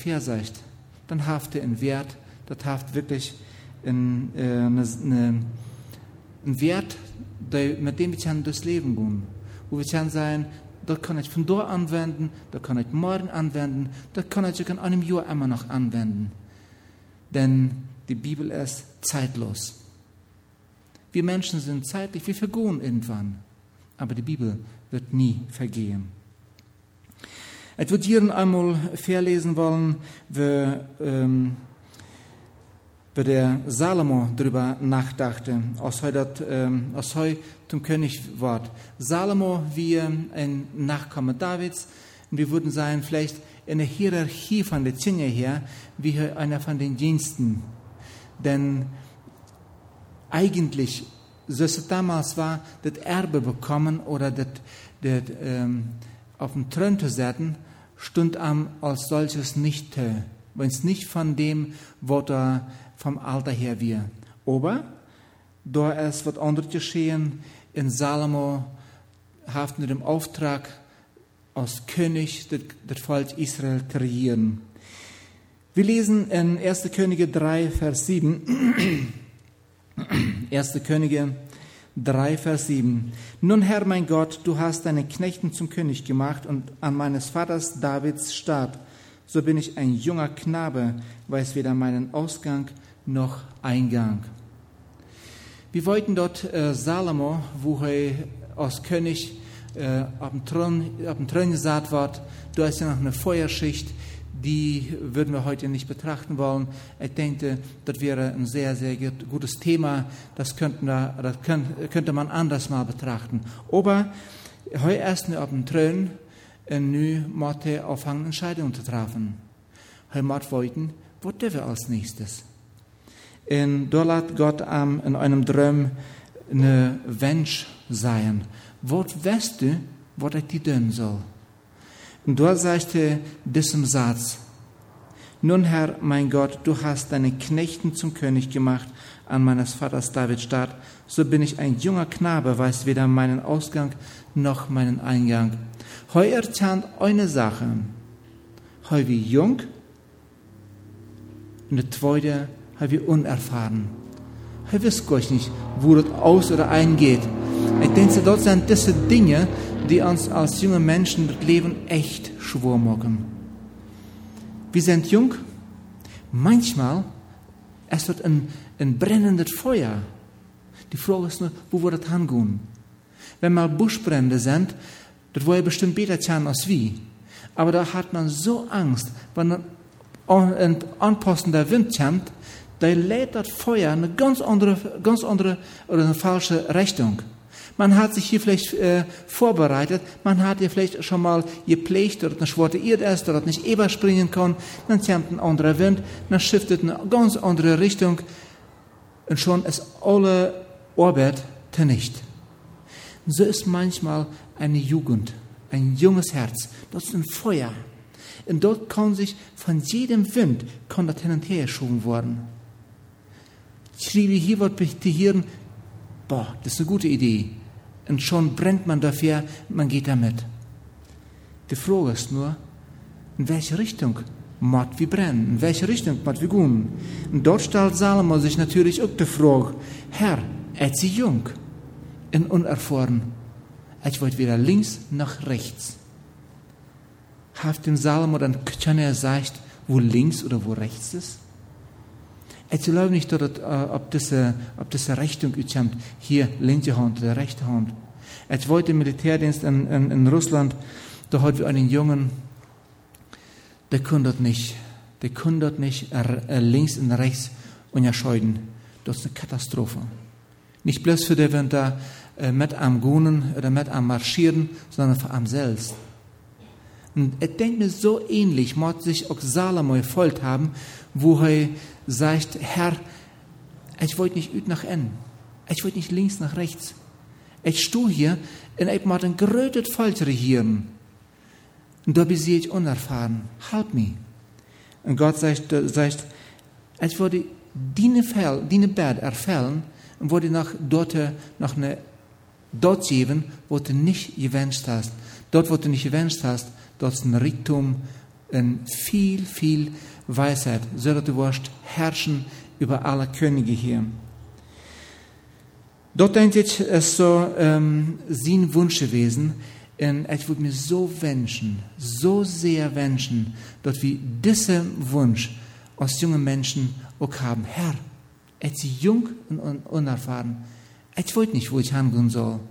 hersagt, dann haft er einen Wert, das haft wirklich einen Wert, mit dem wir durchs Leben gehen. Wo wir sagen, das kann ich von dort anwenden, das kann ich morgen anwenden, das kann ich in einem Jahr immer noch anwenden. Denn die Bibel ist zeitlos. Wir Menschen sind zeitlich, wir vergehen irgendwann. Aber die Bibel wird nie vergehen. Ich würde hier einmal verlesen wollen, wie der Salomo darüber nachdachte, als er zum König ward. Salomo wie ein Nachkomme Davids, und wir würden sagen, vielleicht in der Hierarchie von der Zunge her, wie einer von den Diensten. Denn eigentlich, so es damals war, das Erbe bekommen oder das auf dem Thron zu setzen, stund als solches nicht, wenn es nicht von dem, was er vom Alter her wir. Aber da ist was anderes geschehen. In Salomo haften dem Auftrag, als König das Volk Israel zu regieren. Wir lesen in 1. Könige 3, Vers 7. 1. Könige 3, Vers 7. Nun, Herr, mein Gott, du hast deinen Knechten zum König gemacht und an meines Vaters Davids starb. So bin ich ein junger Knabe, weiß weder meinen Ausgang noch Eingang. Wir wollten dort Salomo, wo er als König auf dem Thron gesagt wird, da ist ja noch eine Feuerschicht, die würden wir heute nicht betrachten wollen. Ich denke, das wäre ein sehr, sehr gutes Thema. Das könnte man anders mal betrachten. Aber heute erst auf dem Thron, nu müssen auffangen, Entscheidungen zu treffen. Heute müssen wollten, was tun wir als nächstes? Und da lässt Gott in einem Traum eine Wunsch sein. Was weißt du, was ich dir tun soll? Und da sagte diesem Satz: Nun, Herr, mein Gott, du hast deinen Knechten zum König gemacht an meines Vaters David statt. So bin ich ein junger Knabe, weiß weder meinen Ausgang noch meinen Eingang. Heu erzählt eine Sache. Heu wie jung, und der zweite, heu wie unerfahren. Heu wisst gar nicht, wo das aus oder eingeht. Ich denke, dort sind diese Dinge, die uns als junge Menschen das Leben echt schwer machen. Wir sind jung. Manchmal ist das ein brennendes Feuer. Die Frage ist nur, wo wir das hingehen. Wenn mal Buschbrände sind, das wollen bestimmt besser sein als wir. Aber da hat man so Angst, wenn ein anpassender Wind kommt, da lädt das Feuer eine ganz andere oder eine falsche Richtung. Man hat sich hier vielleicht vorbereitet, man hat hier vielleicht schon mal gepflegt, dass eine schwarze Erde ist, dass nicht überspringen kann, dann kommt ein anderer Wind, dann shiftet eine ganz andere Richtung und schon ist alle Arbeit zunichte. So ist manchmal eine Jugend, ein junges Herz, das ist ein Feuer. Und dort kann sich von jedem Wind das hin und her geschoben werden. Ich schrieb hier was hier, das ist eine gute Idee. Und schon brennt man dafür, man geht damit. Die Frage ist nur, in welche Richtung muss wir brennen? In welche Richtung muss wir gehen? Und dort stellt Salomo sich natürlich auch die Frage: Herr, ist sie jung und unerfahren? Ich wollte weder links noch rechts. Hat dem Salomo dann keiner gesagt, wo links oder wo rechts ist? Ich glaube nicht, dass ob diese Richtung kommt, hier linke Hand oder rechte Hand. Ich wollte im Militärdienst in Russland, da hatten wir einen Jungen, der konnte das nicht. Der konnte das nicht links und rechts unterscheiden. Das ist eine Katastrophe. Nicht bloß für den, wenn da mit am Gehen oder mit am Marschieren, sondern für am selbst. Und ich denke mir, so ähnlich muss sich auch Salomo gefolgt haben, wo er sagt: Herr, ich wollte nicht üt nach N. Ich wollte nicht links nach rechts. Ich stehe hier und ich muss ein größtes Volk regieren. Und da bin ich unerfahren. Help me. Und Gott sagt, ich wollte deine Bärde erfällen und wollte noch eine dort geben, wo du nicht gewünscht hast. Dort, wo du nicht gewünscht hast, dort ist ein Reichtum in viel, viel Weisheit, so dass du wirst herrschen über alle Könige hier. Dort denke ich, es so sein Wunsch gewesen, und ich würde mir so wünschen, so sehr wünschen, dass wir diesen Wunsch als junge Menschen auch haben. Herr, ich bin jung und unerfahren. Ich weiß nicht, wo ich hingehen soll.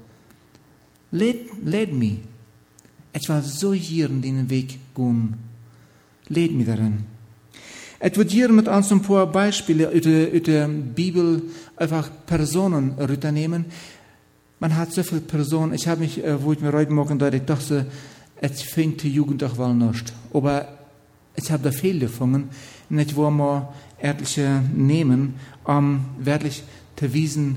Lead mich. Ich will so hier in den Weg gehen. Lead mich darin. Ich würde hier mit uns ein paar Beispiele aus der Bibel einfach Personen rübernehmen. Man hat so viele Personen. Ich habe mich, wo ich mir heute Morgen dachte, ich dachte, es fängt die Jugend doch wohl nicht. Aber ich habe da viel gefunden. Und ich wollte mal etliche nehmen, um wirklich zu wissen,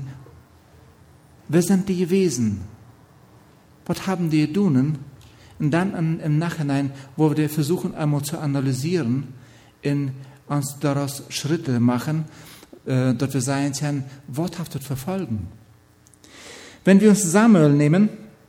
wer sind die gewesen? Was haben die getan? Und dann im Nachhinein, wo wir versuchen, einmal zu analysieren, in uns daraus Schritte machen, dass wir sagen können, worthaft verfolgen. Wenn wir uns Samuel nehmen,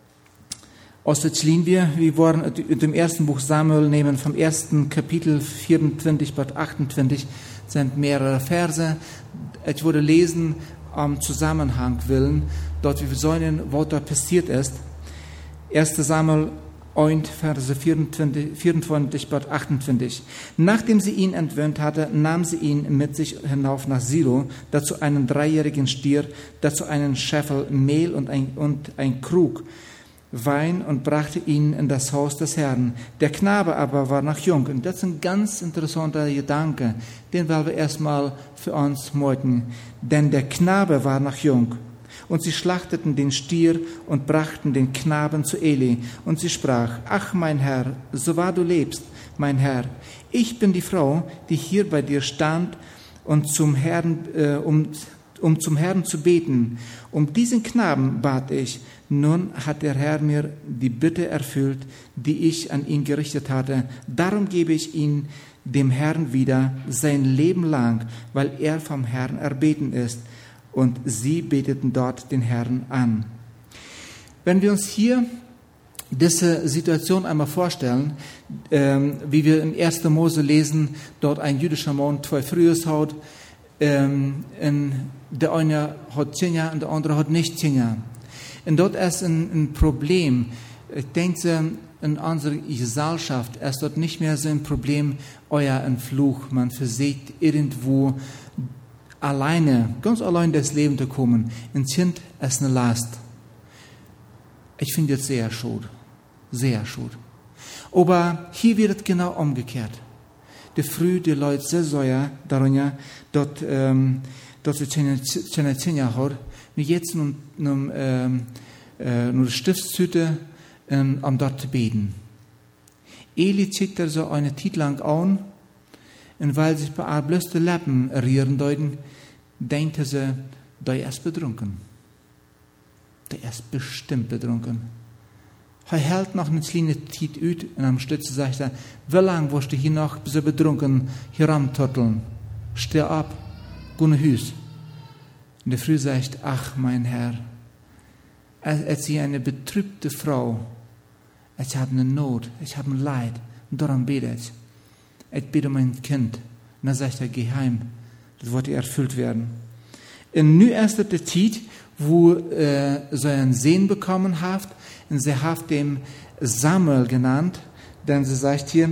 aus der wir wollen in dem ersten Buch Samuel nehmen, vom ersten Kapitel 24 bis 28, sind mehrere Verse. Ich würde lesen, Zusammenhang willen, dort wir sollen, was da passiert ist. 1. Samuel 1, Verse 24 bis 28. Nachdem sie ihn entwöhnt hatte, nahm sie ihn mit sich hinauf nach Silo, dazu einen 3-jährigen Stier, dazu einen Scheffel Mehl und ein Krug Wein und brachte ihn in das Haus des Herrn. Der Knabe aber war noch jung. Und das ist ein ganz interessanter Gedanke, den wollen wir erstmal für uns morgen. Denn der Knabe war noch jung. Und sie schlachteten den Stier und brachten den Knaben zu Eli. Und sie sprach, ach mein Herr, so wahr du lebst, mein Herr, ich bin die Frau, die hier bei dir stand, und zum Herrn, um zum Herrn zu beten. Um diesen Knaben bat ich. Nun hat der Herr mir die Bitte erfüllt, die ich an ihn gerichtet hatte. Darum gebe ich ihn dem Herrn wieder sein Leben lang, weil er vom Herrn erbeten ist. Und sie beteten dort den Herrn an. Wenn wir uns hier diese Situation einmal vorstellen, wie wir in 1. Mose lesen, dort ein jüdischer Mann 2 Frühes hat, der eine hat 10 Jahre und der andere hat nicht 10 Jahre. Und dort ist ein Problem. Ich denke, in unserer Gesellschaft ist dort nicht mehr so ein Problem, ein Fluch. Man versucht irgendwo ganz allein das Leben zu kommen. Ein Kind ist eine Last. Ich finde das sehr schade. Sehr schade. Aber hier wird es genau umgekehrt. Die Leute sehr säuer darunter, dass sie keine 10 Jahre haben. Wir jetzt nur die Stiftshütte, um dort zu beten. Eli zieht da so eine Zeit lang an, und weil sich bei bloß die Lippen rühren deuten, denkt sie, der ist betrunken. Der ist bestimmt betrunken. Er hält noch eine kleine Zeit aus und am Stütze sagt er, wie lange wirst du hier noch so betrunken hier rumtotteln? Steh ab, geh nach Haus. Und der Frau sagt, ach mein Herr, als sie eine betrübte Frau, ich habe eine Not, ich habe ein Leid, und darum bete ich. Ich bete um mein Kind. Und dann sagt er, geh heim, das wird erfüllt werden. Und nun erst die Zeit, wo so einen Sehen bekommen hat, und sie hat dem Samuel genannt, denn sie sagt hier,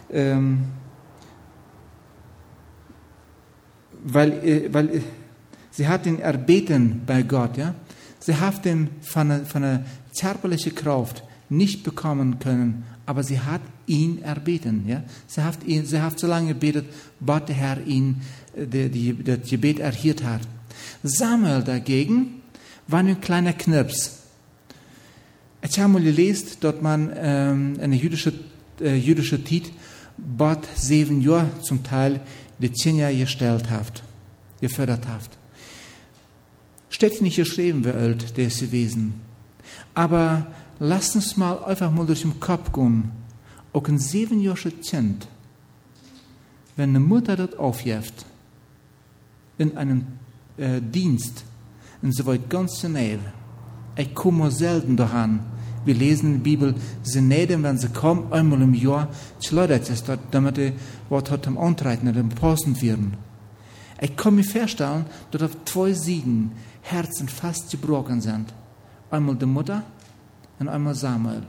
weil sie hat ihn erbeten bei Gott, ja. Sie hat ihn von einer körperlichen Kraft nicht bekommen können, aber sie hat ihn erbeten, ja. Sie hat so lange gebetet, bis der Herr ihn das Gebet erhört hat. Samuel dagegen war ein kleiner Knirps. Ich habe mal gelesen, dass man eine jüdische Zeit bis 7 Jahre zum Teil die Kinder gestellt hat, gefördert hat. Steht nicht geschrieben, wie alt der ist gewesen. Aber lasst uns mal einfach mal durch den Kopf gehen. Auch ein 7-jähriges Kind, wenn eine Mutter das aufjäft, in einem Dienst, und so weit ganz schnell, ich komme selten daran, Wir lesen in der Bibel, sie nehmen, wenn sie kommen, einmal im Jahr, schleudert es dort, damit die was hat am Antreiten, dem Posten werden. Ich kann mir vorstellen, dass auf 2 Seiten Herzen fast gebrochen sind. Einmal die Mutter und einmal Samuel.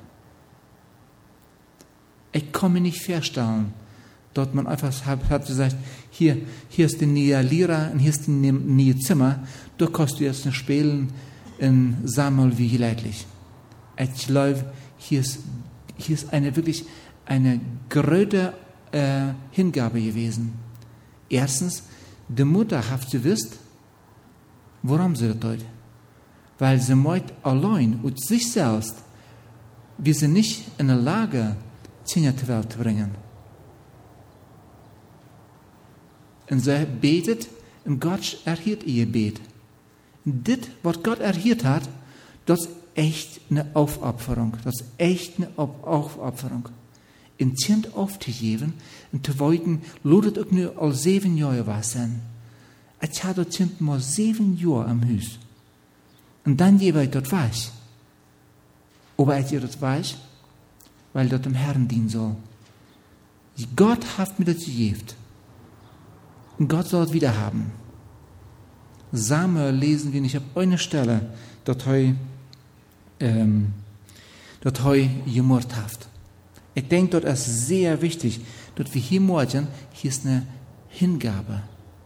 Ich kann mir nicht vorstellen, dass man einfach hat gesagt, hier ist die neue Lehrer und hier ist die neue Zimmer, da kannst du jetzt nicht spielen in Samuel wie leidlich. Ich glaube, hier ist wirklich eine große Hingabe gewesen. Erstens, die Mutter hat gewusst, warum sie das tut. Weil sie meint allein und sich selbst, wir sind nicht in der Lage, Kinder zur Welt zu bringen. Und sie betet, und Gott erhört ihr Gebet. Und das, was Gott erhört hat, das ist echt eine Aufopferung. Das ist echt eine Aufopferung. In Kind aufzugeben und zu wollten, lodet auch nur al 7 Jahre was sein. Ich hatte das Kind mal 7 Jahre am Haus. Und dann gebe ich das weich. Aber ich das weich, weil das dem Herrn dienen soll. Gott hat mir das gegeben. Und Gott soll es wieder haben. Samuel lesen wir nicht auf einer Stelle, dass er gemordet hat. Ich denke, das ist sehr wichtig, dass wir hier morgen, hier ist eine Hingabe.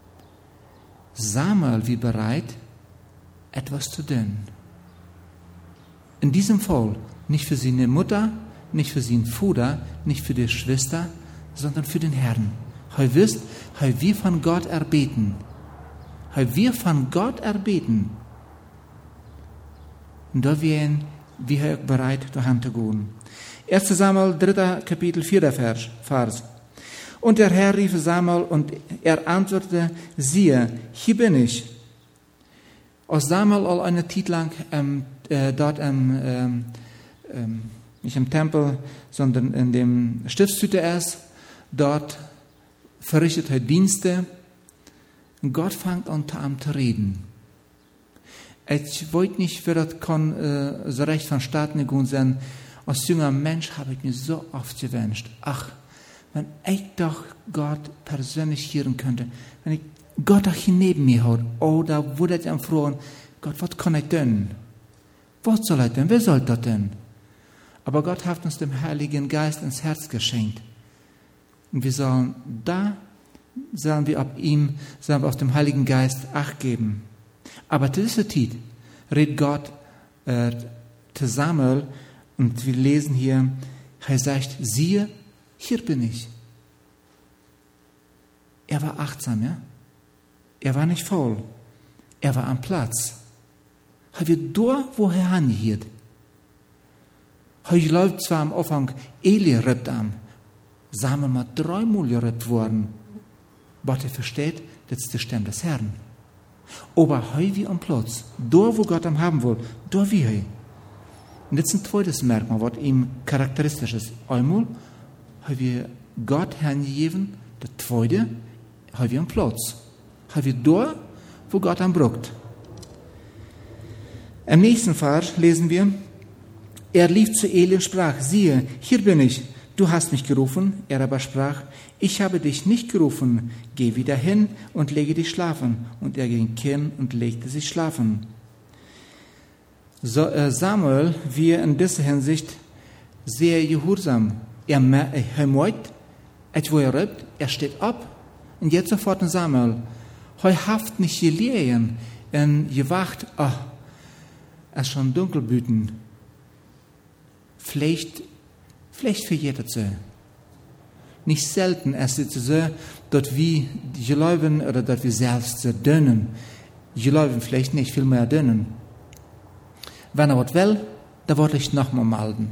Samuel war bereit, etwas zu tun. In diesem Fall nicht für seine Mutter, nicht für seinen Vater, nicht für die Schwester, sondern für den Herrn. Er wisst, er wir von Gott erbeten. Er wir von Gott erbeten. Und da wären wir bereit, dahin zu gehen. 1. Samuel, 3. Kapitel, 4. Vers. Und der Herr rief Samuel und er antwortete, siehe, hier bin ich. Als Samuel all eine Zeit lang dort nicht im Tempel, sondern in dem Stiftshütte ist, dort verrichtet er Dienste und Gott fängt an zu reden. Ich wollte nicht, wer das kann, so recht von Staaten gegangen sein. Als junger Mensch habe ich mir so oft gewünscht, ach, wenn ich doch Gott persönlich hören könnte, wenn ich Gott doch hier neben mir hat, da würde ich am fragen, Gott, was kann ich tun? Was soll ich tun? Wer soll das tun? Aber Gott hat uns den Heiligen Geist ins Herz geschenkt. Und wir sollen wir auf dem Heiligen Geist Acht geben. Aber zu dieser Zeit redet Gott zu Samuel und wir lesen hier, er sagt, siehe, hier bin ich. Er war achtsam, ja? Er war nicht faul. Er war am Platz. Er wird dort, wo er hingeht. Er läuft zwar am Anfang, Eli rippt an. Samuel mal 3-mal gerippt worden. Aber er versteht, das ist die Stimme des Herrn. Aber er wie am Platz. Dort, wo Gott ihn haben will, dort wie er. Und das ist ein zweites Merkmal, was ihm charakteristisch ist. Einmal haben wir Gott hingegeben, das zweite, haben wir am Platz. Haben wir dort, wo Gott ihn braucht. Im nächsten Vers lesen wir, er lief zu Eli und sprach, siehe, hier bin ich, du hast mich gerufen. Er aber sprach, ich habe dich nicht gerufen, geh wieder hin und lege dich schlafen. Und er ging hin und legte sich schlafen. Samuel war in dieser Hinsicht sehr gehorsam. Er meint, er steht ab und jetzt sofort in Samuel. Er hat nicht gelegen und gewacht, es ist schon dunkelbüten. Vielleicht vergeht es so. Nicht selten ist es so, dass wir glauben oder dass wir selbst so dönnen. Glauben vielleicht nicht, viel mehr dönnen. Wenn er was will, dann wollte ich nochmal melden.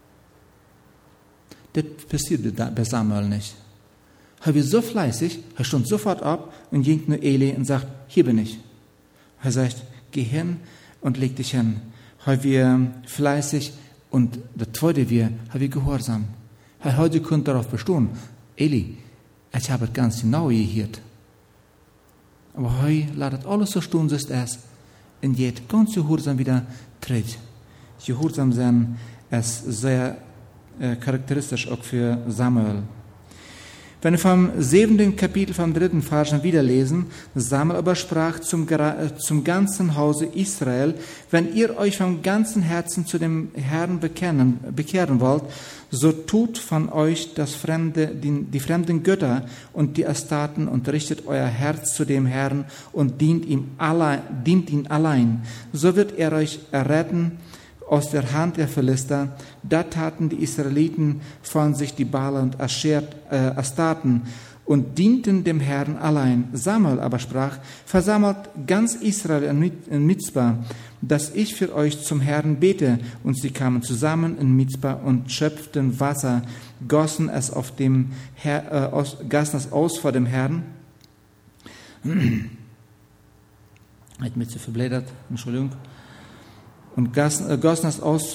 Das passiert bei Samuel nicht. Er war so fleißig, er stand sofort ab und ging nur Eli und sagt, hier bin ich. Er sagt, geh hin und leg dich hin. Er war fleißig und der zweite er war gehorsam. Er heute konnte darauf bestehen, Eli, ich habe es ganz genau gehört. Aber er lässt alles so stehen, so ist es. Und jetzt ganz gehorsam wieder tritt. Gehorsam sein es sehr charakteristisch auch für Samuel. Wenn wir vom 7. Kapitel vom 3. Vers wieder lesen, Samuel aber sprach zum ganzen Hause Israel: Wenn ihr euch vom ganzen Herzen zu dem Herrn bekehren wollt, so tut von euch die fremden Götter und die Astaten und richtet euer Herz zu dem Herrn und dient ihn allein. So wird er euch erretten aus der Hand der Philister. Da taten die Israeliten von sich die Baale und Astaten und dienten dem Herrn allein. Samuel aber sprach: Versammelt ganz Israel in Mizpa, dass ich für euch zum Herrn bete. Und sie kamen zusammen in Mizpa und schöpften Wasser, gossen es aus vor dem Herrn. Ich bin zu verblättert, Entschuldigung. Und gossen es aus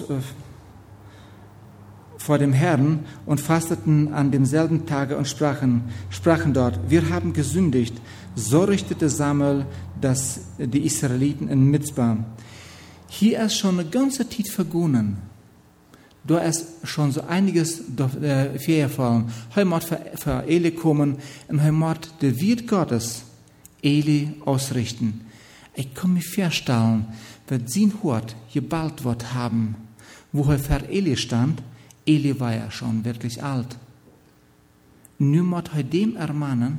vor dem Herrn und fasteten an demselben Tage und sprachen dort: Wir haben gesündigt. So richtete Samuel die Israeliten in Mizpa. Hier ist schon eine ganze Zeit vergangen. Da ist schon so einiges vorgefallen. Heute muss für Eli kommen und heute muss der Wort Gottes Eli ausrichten. Ich kann mir vorstellen, wenn sie Hort geballt wird haben, wo er für Eli stand. Eli war ja schon wirklich alt. Nun muss er dem ermahnen,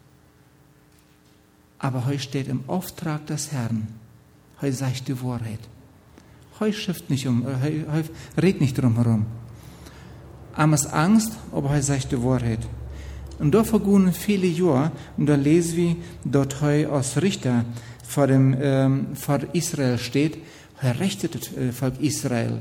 aber heute steht im Auftrag des Herrn. Heute sagt die Wahrheit. Heute schifft nicht heute redet nicht drum herum. Amas Angst, aber heute sagt die Wahrheit. Und da vergehen viele Jahre, und da lesen wir, dort heute als Richter vor Israel steht, er richtet das Volk Israel.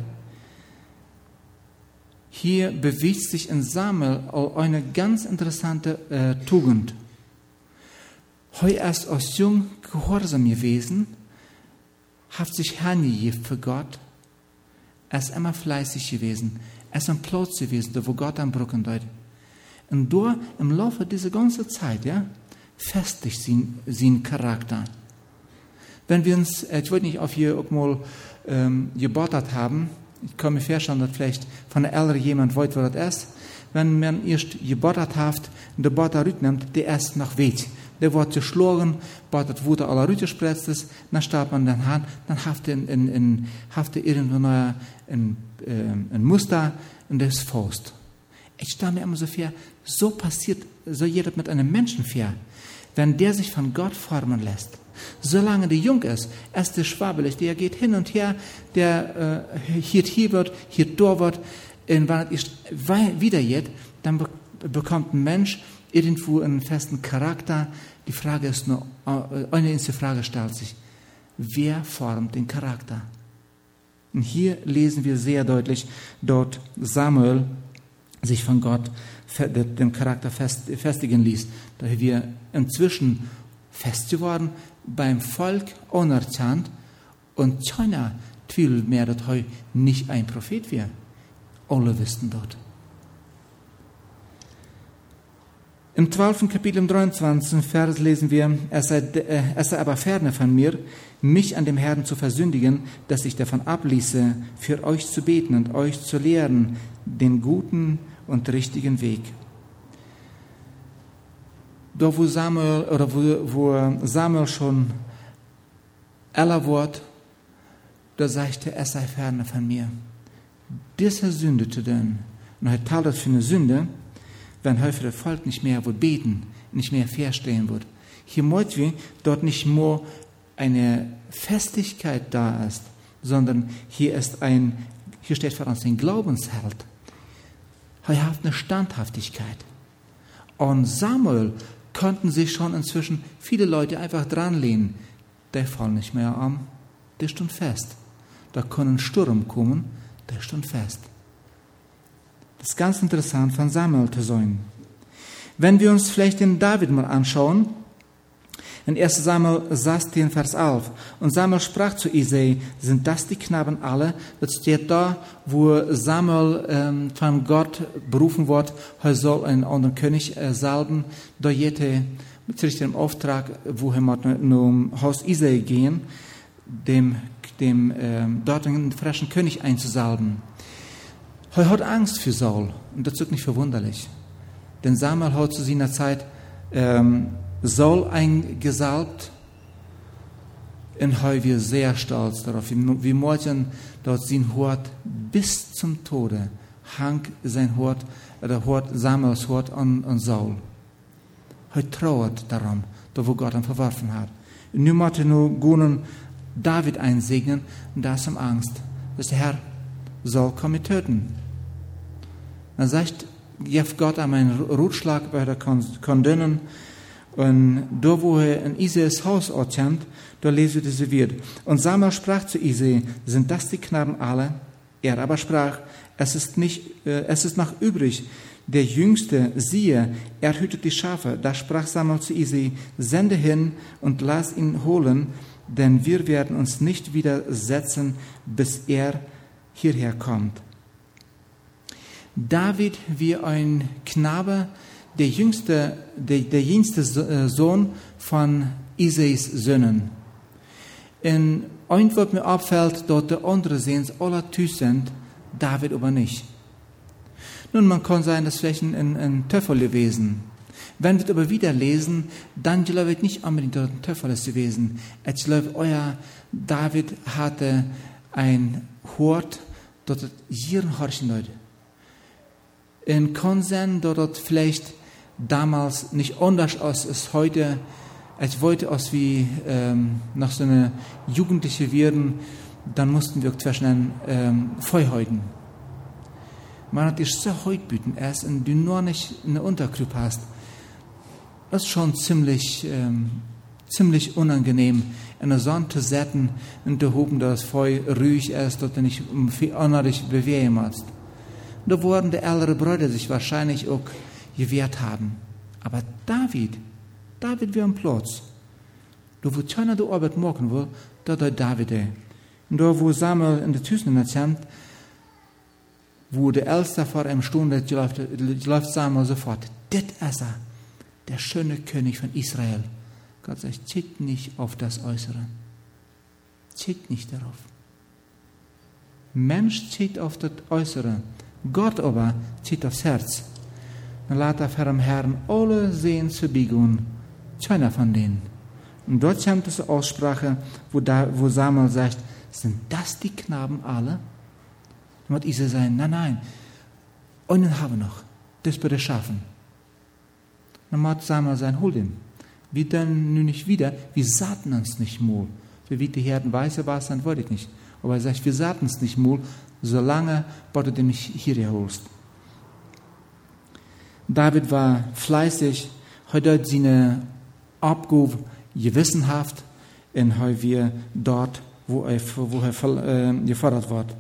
Hier bewegt sich in Samuel eine ganz interessante Tugend. Heu erst als jung gehorsam gewesen, hat sich hingegeben für Gott. Er ist immer fleißig gewesen. Er ist am Platz gewesen, da wo Gott am Brücken deut. Und da im Laufe dieser ganzen Zeit, ja, festigt sein Charakter. Wenn wir uns, ich wollte nicht auf hier auch mal gebautert haben, ich kann mir vorstellen, dass vielleicht von der Älteren jemand weiß, was das ist. Wenn man erst gebautert hat, und der Bauter nimmt, der erst noch weht. Der wird geschlagen, bautert wurde aller Rüte spritzt es, dann starb man den Hand, dann hafte irgendwo ein Muster und das Faust. Ich stelle mir immer so vor, so passiert, so jeder mit einem Menschen vor, wenn der sich von Gott formen lässt. Solange der jung ist der schwabbelig, der geht hin und her, der hier wird, hier da wird, und wenn es wieder geht, dann bekommt ein Mensch irgendwo einen festen Charakter. Die Frage ist nur, eine einzige Frage stellt sich: Wer formt den Charakter? Und hier lesen wir sehr deutlich, dort Samuel sich von Gott den Charakter festigen ließ. Da wir inzwischen fest geworden, beim Volk anerkannt, und keiner zweifelt mehr, dass er nicht ein Prophet wäre. Alle wissen dort. Im 12. Kapitel, im 23. Vers lesen wir: Es sei aber ferne von mir, mich an dem Herrn zu versündigen, dass ich davon abließe, für euch zu beten und euch zu lehren, den guten und richtigen Weg. Da wo Samuel schon älter wurde, da sagte er: Es sei ferne von mir. Dieser sündete denn. Und er tat das für eine Sünde, wenn heute das Volk nicht mehr wird beten, nicht mehr verstehen wird. Hier möchten wir dort nicht nur eine Festigkeit da ist, sondern hier steht für uns ein Glaubensheld. Er hat eine Standhaftigkeit. Und Samuel konnten sich schon inzwischen viele Leute einfach dran lehnen. Der fallen nicht mehr an, der stand fest. Da kann ein Sturm kommen, der stand fest. Das ist ganz interessant von Samuel zu sein. Wenn wir uns vielleicht den David mal anschauen, in 1. Samuel 16, Vers 11. Und Samuel sprach zu Isai: Sind das die Knaben alle? Das steht da, wo Samuel von Gott berufen wird, er soll einen anderen König salben. Da jete mit dem Auftrag, wo er zum Haus Isai gehen, dem dort einen frischen König einzusalben. Er hat Angst für Saul. Und das ist nicht verwunderlich. Denn Samuel hat zu seiner Zeit Saul eingesalbt. Und er war sehr stolz darauf. Wie morgen dort sein Hort bis zum Tode hang sein Hort, Samuels Hort an Saul. Er trauert darum, da wo Gott ihn verworfen hat. Und nun musste nur gehen David einsegnen, und da ist ihm Angst, dass der Herr Saul komme töten. Dann sagt Gott ihm einen Rotschlag bei der Kondinnen, und da wo er in Isais Haus ortet, da lesen wir diese Wort. Und Samuel sprach zu Isai, sind das die Knaben alle? Er aber sprach, es ist noch übrig, der Jüngste, siehe, er hütet die Schafe. Da sprach Samuel zu Isai, sende hin und lass ihn holen, denn wir werden uns nicht widersetzen, bis er hierher kommt. David wie ein Knabe, der jüngste Sohn von Isais Söhnen. In ein, was mir auffällt, dort der andere sehen, alle Tüß sind, David aber nicht. Nun, man kann sagen, das ist vielleicht ein Töffel gewesen. Wenn wir aber wieder lesen, dann glaube ich nicht unbedingt dort ein Töffel gewesen. Ich glaube, euer David hatte ein Hort, dort jeden horchen Leute. In Konsen, dort vielleicht damals nicht anders als es heute. Ich wollte aus wie nach so einer Jugendliche werden, dann mussten wir zwischen Feuerhäuten. Man hat dich so heute bieten, erst wenn du nur nicht eine Unterkruppe hast. Das ist schon ziemlich unangenehm, in der Sonne zu sitzen und zu hoffen, dass das Feuer ruhig ist, dass du nicht viel anderes bewegen musst. Da wurden die älteren Brüder sich wahrscheinlich auch gewehrt haben. Aber David war am Platz. Da wo keiner die Arbeit machen will, da David. Und da wo Samuel in der Tüßen erzählt, wo der Älteste vor einem Stunde läuft Samuel sofort. Das ist er, der schöne König von Israel. Gott sagt, zieht nicht auf das Äußere. Zieht nicht darauf. Mensch zieht auf das Äußere. Gott aber zieht aufs Herz. Dann lässt er vor dem Herrn alle Sehen zu biegen, keiner von denen. Und dort kommt es Aussprache, wo Samuel sagt, sind das die Knaben alle? Dann wird Isai sagen, nein, einen haben wir noch, das wird er schaffen. Dann wird Samuel sagen, hol den. Wir dann nun nicht wieder, wir saten uns nicht mal. Wie die Herden weiße war, dann wollte ich nicht. Aber er sagt, wir saten uns nicht mal, solange du den mich hierher holst. David war fleißig, heute hat seine Abgabe gewissenhaft und heute wir dort, wo er gefordert wird.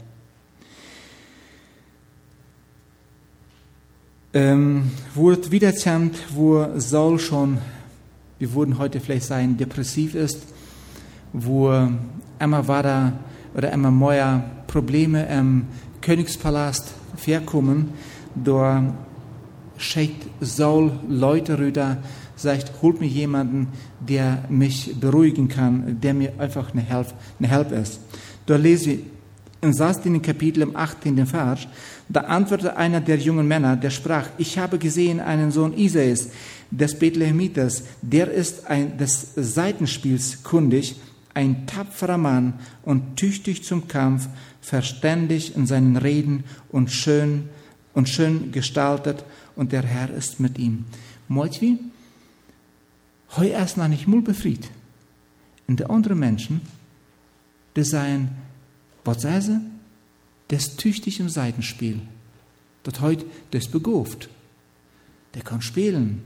Wo es wiederkommt, wo Saul schon, wir würden heute vielleicht sagen, depressiv ist, wo immer war oder immer mehr Probleme im Königspalast vorkommen, da schickt Saul Leute rüber, sagt, holt mir jemanden, der mich beruhigen kann, der mir einfach eine Hilfe ist. Da lese ich in 16. Kapitel im 18. Vers, da antwortete einer der jungen Männer, der sprach, ich habe gesehen einen Sohn Isais, des Bethlehemiters, der ist des Saitenspiels kundig, ein tapferer Mann und tüchtig zum Kampf, verständig in seinen Reden und schön gestaltet, und der Herr ist mit ihm. Manchmal, heu erst noch nicht mul befriedigt. Und die anderen Menschen, die sagen, was sagen sie? Der ist tüchtig im Saitenspiel. Das heute, der ist begabt. Der kann spielen.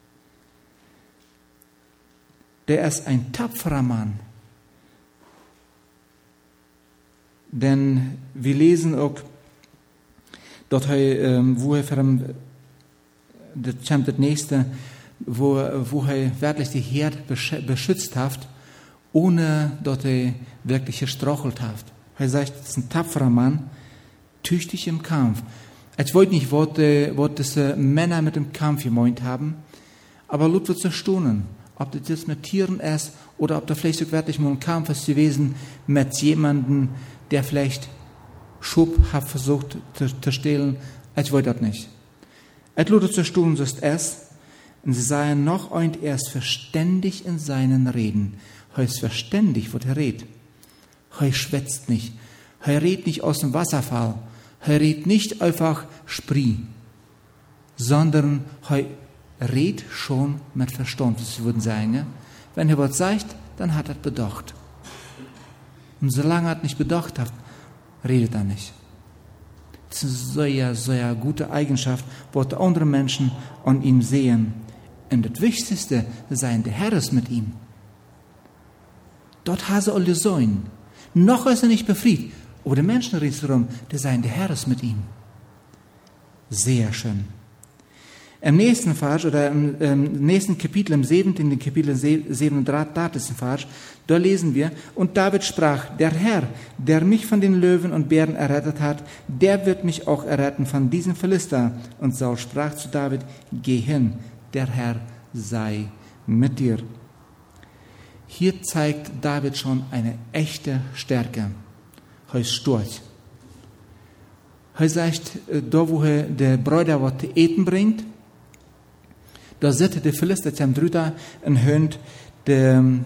Der ist ein tapferer Mann. Denn wir lesen auch, dort wo er das kommt das nächste, wo er wirklich die Herde beschützt hat, ohne dass er wirklich gestrauchelt hat. Er sagt, es ist ein tapferer Mann, tüchtig im Kampf. Ich wollte nicht, was diese Männer mit dem Kampf gemeint haben, aber Luther wird zerstaunen, ob das jetzt mit Tieren ist oder ob da vielleicht so wirklich mal ein Kampf ist gewesen mit jemandem, der vielleicht Schub hat versucht zu stehlen, ich wollte das nicht. Et lud zu tun, so ist es, und sie seien noch und erst verständig in seinen Reden. Er ist verständig, was er redet. Er schwätzt nicht. Er redet nicht aus dem Wasserfall. Er redet nicht einfach Spree, sondern er redet schon mit Verstand, das würden sagen. Ja? Wenn er was sagt, dann hat er bedacht. Und solange er nicht bedacht hat, redet er nicht. Das ist eine sehr gute Eigenschaft, was die anderen Menschen an ihm sehen. Und das Wichtigste sein, der Herr ist mit ihm. Dort hat sie alle Säulen. Noch ist er nicht befriedigt. Aber die Menschen ringsherum, die sagen, der Herr ist mit ihm. Sehr schön. Im nächsten Vers, oder im nächsten Kapitel, im 7. Kapitel, 37. Vers, da lesen wir, und David sprach, der Herr, der mich von den Löwen und Bären errettet hat, der wird mich auch erretten von diesem Philister. Und Saul sprach zu David, geh hin, der Herr sei mit dir. Hier zeigt David schon eine echte Stärke. Er ist stolz. Er sagt, da wo er der Bräuter was zu eten bringt, da sitzt der Philister zum Drüter und hört der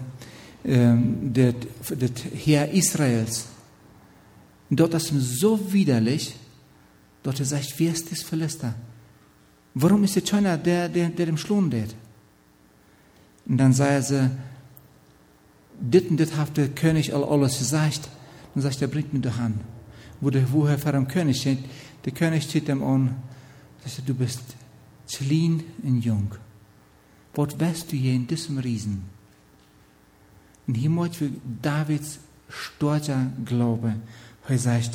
Heer Israels. Und dort ist ihm so widerlich, dort er sagt, wer ist das Philister? Warum ist jetzt einer, der dem Schlohn geht? Und dann sagt sie, dit hat der König alles gesagt. Dann sagt er, bringt mir doch an. Wo er vor dem König steht, der König steht ihm an, sagt, du bist klein und jung. Was weißt du hier in diesem Riesen? Und hier möchten wir Davids stolzer Glaube. Er sagt,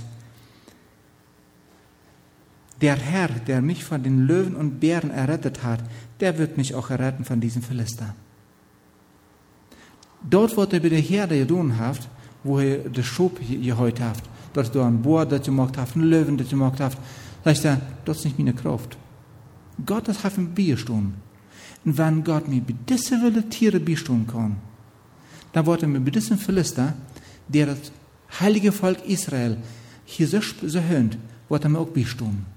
der Herr, der mich von den Löwen und Bären errettet hat, der wird mich auch erretten von diesem Philister. Dort, wo er bei der Herde getan hat, wo er den Schub geheut hat, dort ein Bohr, das gemacht hat, ein Löwen, das gemacht hat, sagt er, das ist nicht meine Kraft. Gott hat mir beistehen. Und wenn Gott mir bei diesen wilden Tieren beistehen kann, dann wird er mir bei diesem Philister, der das heilige Volk Israel hier so hört, wird er mir auch beistehen.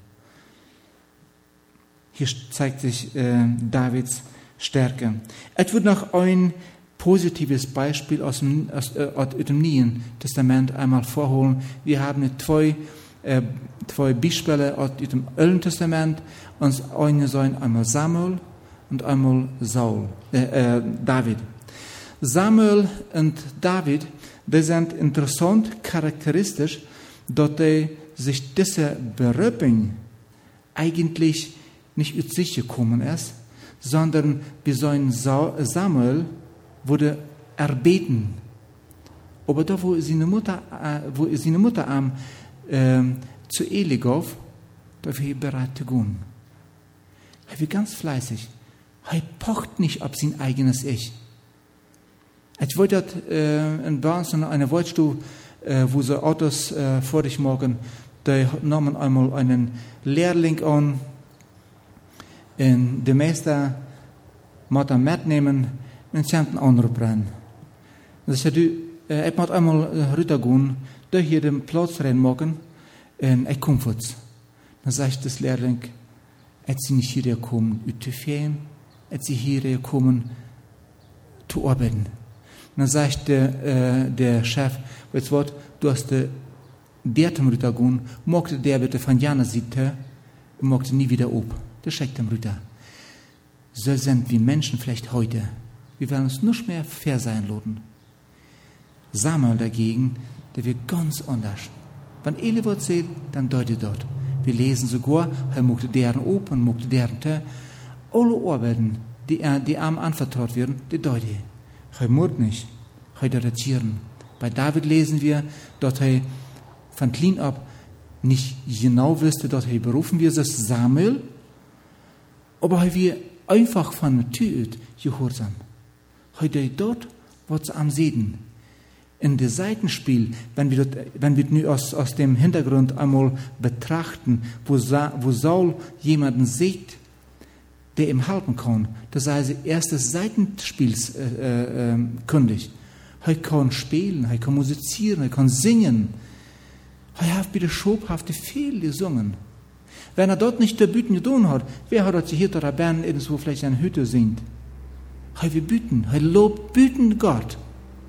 Hier zeigt sich Davids Stärke. Es wird noch ein positives Beispiel aus dem Neuen Testament einmal vorholen. Wir haben zwei Beispiele aus dem Alten Testament. Und eine sind einmal Samuel und einmal David. Samuel und David, die sind interessant charakteristisch, dass die sich diese Berufung eigentlich nicht aus sich gekommen ist, sondern wie so ein Samuel wurde erbeten. Aber da, wo seine Mutter zu Eli gaf, da war er bereit zu gehen. Er war ganz fleißig. Er pocht nicht auf sein eigenes Ich. Ich wollte in Bern eine Wortstube, wo sie Autos fertig machen, da nahmen einmal einen Lehrling an, und der Meister musste ihn mitnehmen, und sie haben einen Anruf rein. Und ich sagte, ich muss einmal runtergehen, da hier den Platz reinmachen, und ich komme jetzt. Dann sagt das Lehrling, als sie nicht hierher kommen, zu fehlen, als sie hierher kommen, zu arbeiten. Und dann sagt der Chef, weißt du was, du hast der zum Ritter gehen, mochte der bitte von Jana sitte, mochte nie wieder ob. Der schickt dem Ritter. So sind wir Menschen vielleicht heute. Wir werden uns nicht mehr fair sein lassen. Samuel dagegen, der wird ganz anders. Wenn Eli was sieht, dann deutet dort. Wir lesen sogar, er mochte deren ob und mochte deren te. Alle Arbeiten, die ihm anvertraut werden, die deutet. Er muss nicht. Er datieren. Bei David lesen wir, dass er von klein ab nicht genau wusste, dass er berufen wird, das Samuel, aber er wird einfach von Natur gehorsam. Er dort, was sie am sehen. In dem Seitenspiel, wenn wir nun aus dem Hintergrund einmal betrachten, wo Saul jemanden sieht, der ihm helfen kann, das heißt, erstes Seitenspiels kundig. Er kann spielen, er kann musizieren, er kann singen. Er hat bitte schobhafte viel gesungen. Wenn er dort nicht der Büten getan hat, wer hat dort hier oder Bern irgendwo vielleicht eine Hütte singt? Wir büten, lobt, büten Gott.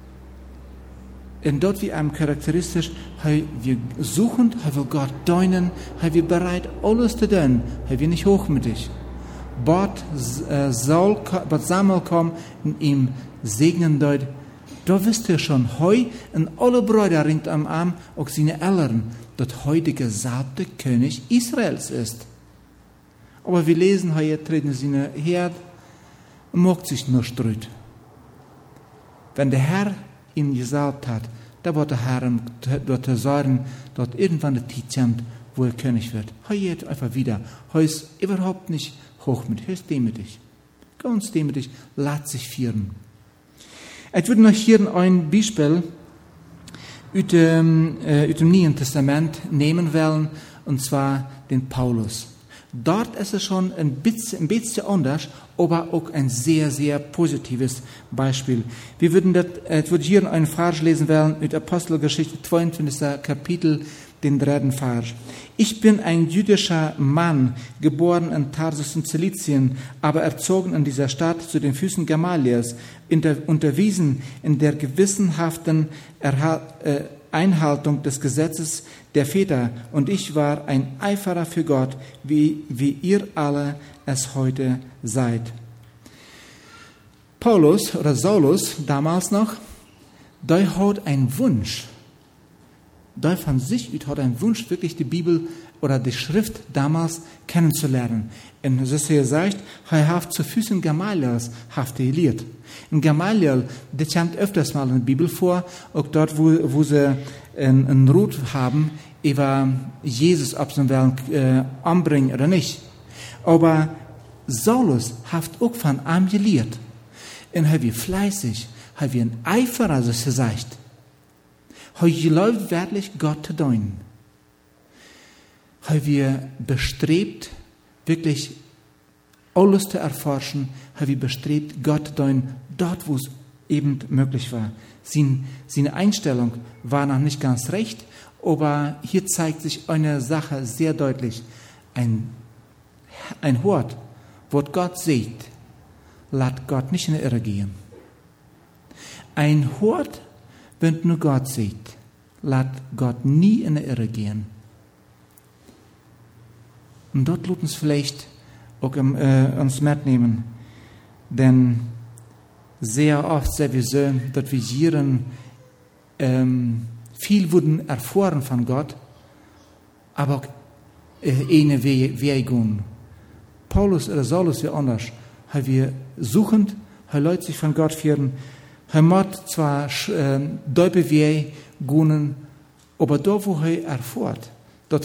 Und dort wie einem charakteristisch, wir suchen, wir Gott deinen, wir bereit, alles zu tun, wir nicht hochmütig. Bot Samuel kommen und ihm segnen dort. Da wisst ihr schon, heu und alle Brüder ringt am Arm, auch seine Eltern, dort heute der gesalbte König Israels ist. Aber wir lesen, hier treten seine Herd und mag sich nur strüt. Wenn der Herr ihn gesalbt hat, da wird der Herr dort sorgen, dort irgendwann der Zeit kommt, wo er König wird. Heu geht einfach wieder. Heu ist überhaupt nicht hochmütig, heu ist demütig. Ganz demütig, lässt sich führen. Ich würde noch hier ein Beispiel aus dem Neuen Testament nehmen wollen, und zwar den Paulus. Dort ist es schon ein bisschen anders, aber auch ein sehr, sehr positives Beispiel. Ich würde hier einen Vers lesen wollen, mit Apostelgeschichte 22. Kapitel, den 3. Vers. Ich bin ein jüdischer Mann, geboren in Tarsus in Zilizien, aber erzogen in dieser Stadt zu den Füßen Gamaliels, unterwiesen in der gewissenhaften Einhaltung des Gesetzes der Väter, und ich war ein Eiferer für Gott, wie ihr alle es heute seid. Paulus oder Saulus, damals noch, der hat einen Wunsch. Der von sich hat einen Wunsch, wirklich die Bibel oder die Schrift damals kennenzulernen. Und so ist hier gesagt, er hat zu Füßen Gamaliels gelehrt. Und Gamaliel, der kommt öfters mal in der Bibel vor, auch dort, wo sie einen Rut haben, über Jesus, ob sie ihn wollen, anbringen oder nicht. Aber Saulus hat auch von ihm gelehrt. Und er war fleißig, er war ein Eiferer, so sie sagt. Er geläuft wirklich Gott zu dienen. Er war bestrebt, wirklich alles zu erforschen. Er war bestrebt, Gott zu dienen, dort, wo es eben möglich war. Seine Einstellung war noch nicht ganz recht, aber hier zeigt sich eine Sache sehr deutlich. Ein Wort, wo Gott sieht, lässt Gott nicht in die Irre gehen. Ein Wort, wenn nur Gott sieht, lässt Gott nie in die Irre gehen. Und dort lässt uns vielleicht auch uns mitnehmen, denn sehr oft sehen wir so, dass wir hier viel wurden erfahren von Gott, aber auch eine Wege gehen. Paulus oder Saulus wie anders. Wir suchend, Leute sich von Gott führen. Mod zwar Däupe wie gehen, aber da, wo erfährt, dass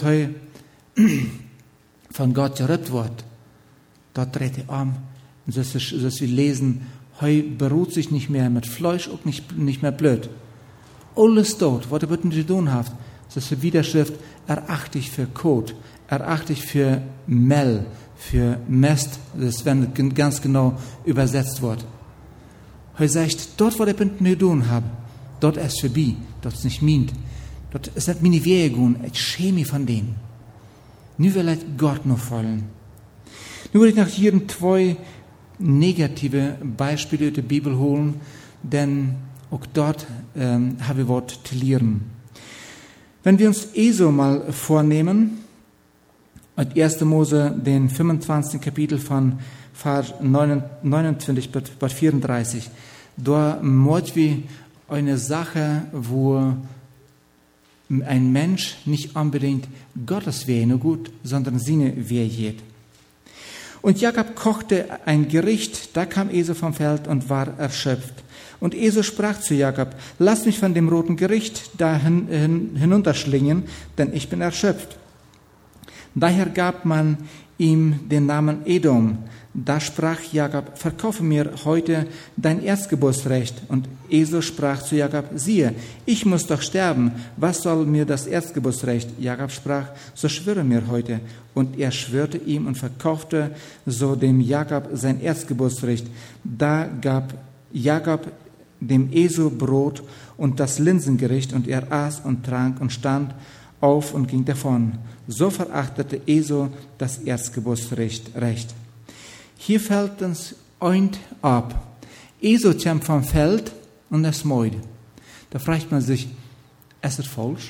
von Gott gerübt wird, dort dreht an. Und das wir lesen, beruht sich nicht mehr mit Fleisch und nicht mehr blöd. Alles dort, was mit zu tun hat, das ist die Widerschrift, erachte ich für Kot, erachte ich für Mel, für Mest, das wenn ganz genau übersetzt wird. Er sagt, dort, wo der Bünd mir tun habe, dort ist vorbei, dort ist nicht meint. Dort ist nicht meine Wege gehen, ich schäme mich von denen. Nu will ich Gott noch folgen. Nun will ich nach hier 2 negative Beispiele aus der Bibel holen, denn auch dort haben wir was zu lernen. Wenn wir uns Esau mal vornehmen, und 1. Mose, den 25. Kapitel von Vers 29 bis 34, da möchten wir eine Sache, wo ein Mensch nicht unbedingt Gottes Wehe nur gut, sondern seine Wehe geht. Und Jakob kochte ein Gericht, da kam Esau vom Feld und war erschöpft. Und Esau sprach zu Jakob, lass mich von dem roten Gericht da hinunterschlingen, denn ich bin erschöpft. Daher gab man ihm den Namen Edom. Da sprach Jakob, verkaufe mir heute dein Erstgeburtsrecht. Und Esau sprach zu Jakob, siehe, ich muss doch sterben. Was soll mir das Erstgeburtsrecht? Jakob sprach, so schwöre mir heute. Und er schwörte ihm und verkaufte so dem Jakob sein Erstgeburtsrecht. Da gab Jakob dem Esau Brot und das Linsengericht, und er aß und trank und stand auf und ging davon. So verachtete Esau das Erstgeburtsrecht. Hier fällt uns eint ab. Esau kam vom Feld und es moid. Da fragt man sich, ist es falsch?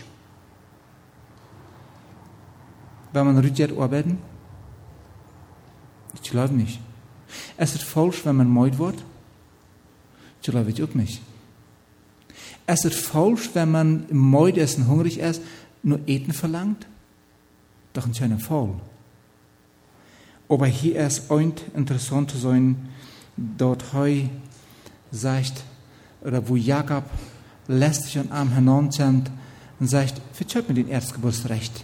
Wenn man rüttet arbeiten? Ich glaube nicht. Ist es falsch, wenn man moid wird? Ich glaube ich auch nicht. Ist es falsch, wenn man moid ist und hungrig ist, nur eten verlangt? Doch ein schöner Fall. Aber hier ist eint interessant zu sein, dort heu sagt, oder wo Jakob lästig und arm hinankommt und sagt, verzeih mir den Erstgeburtsrecht.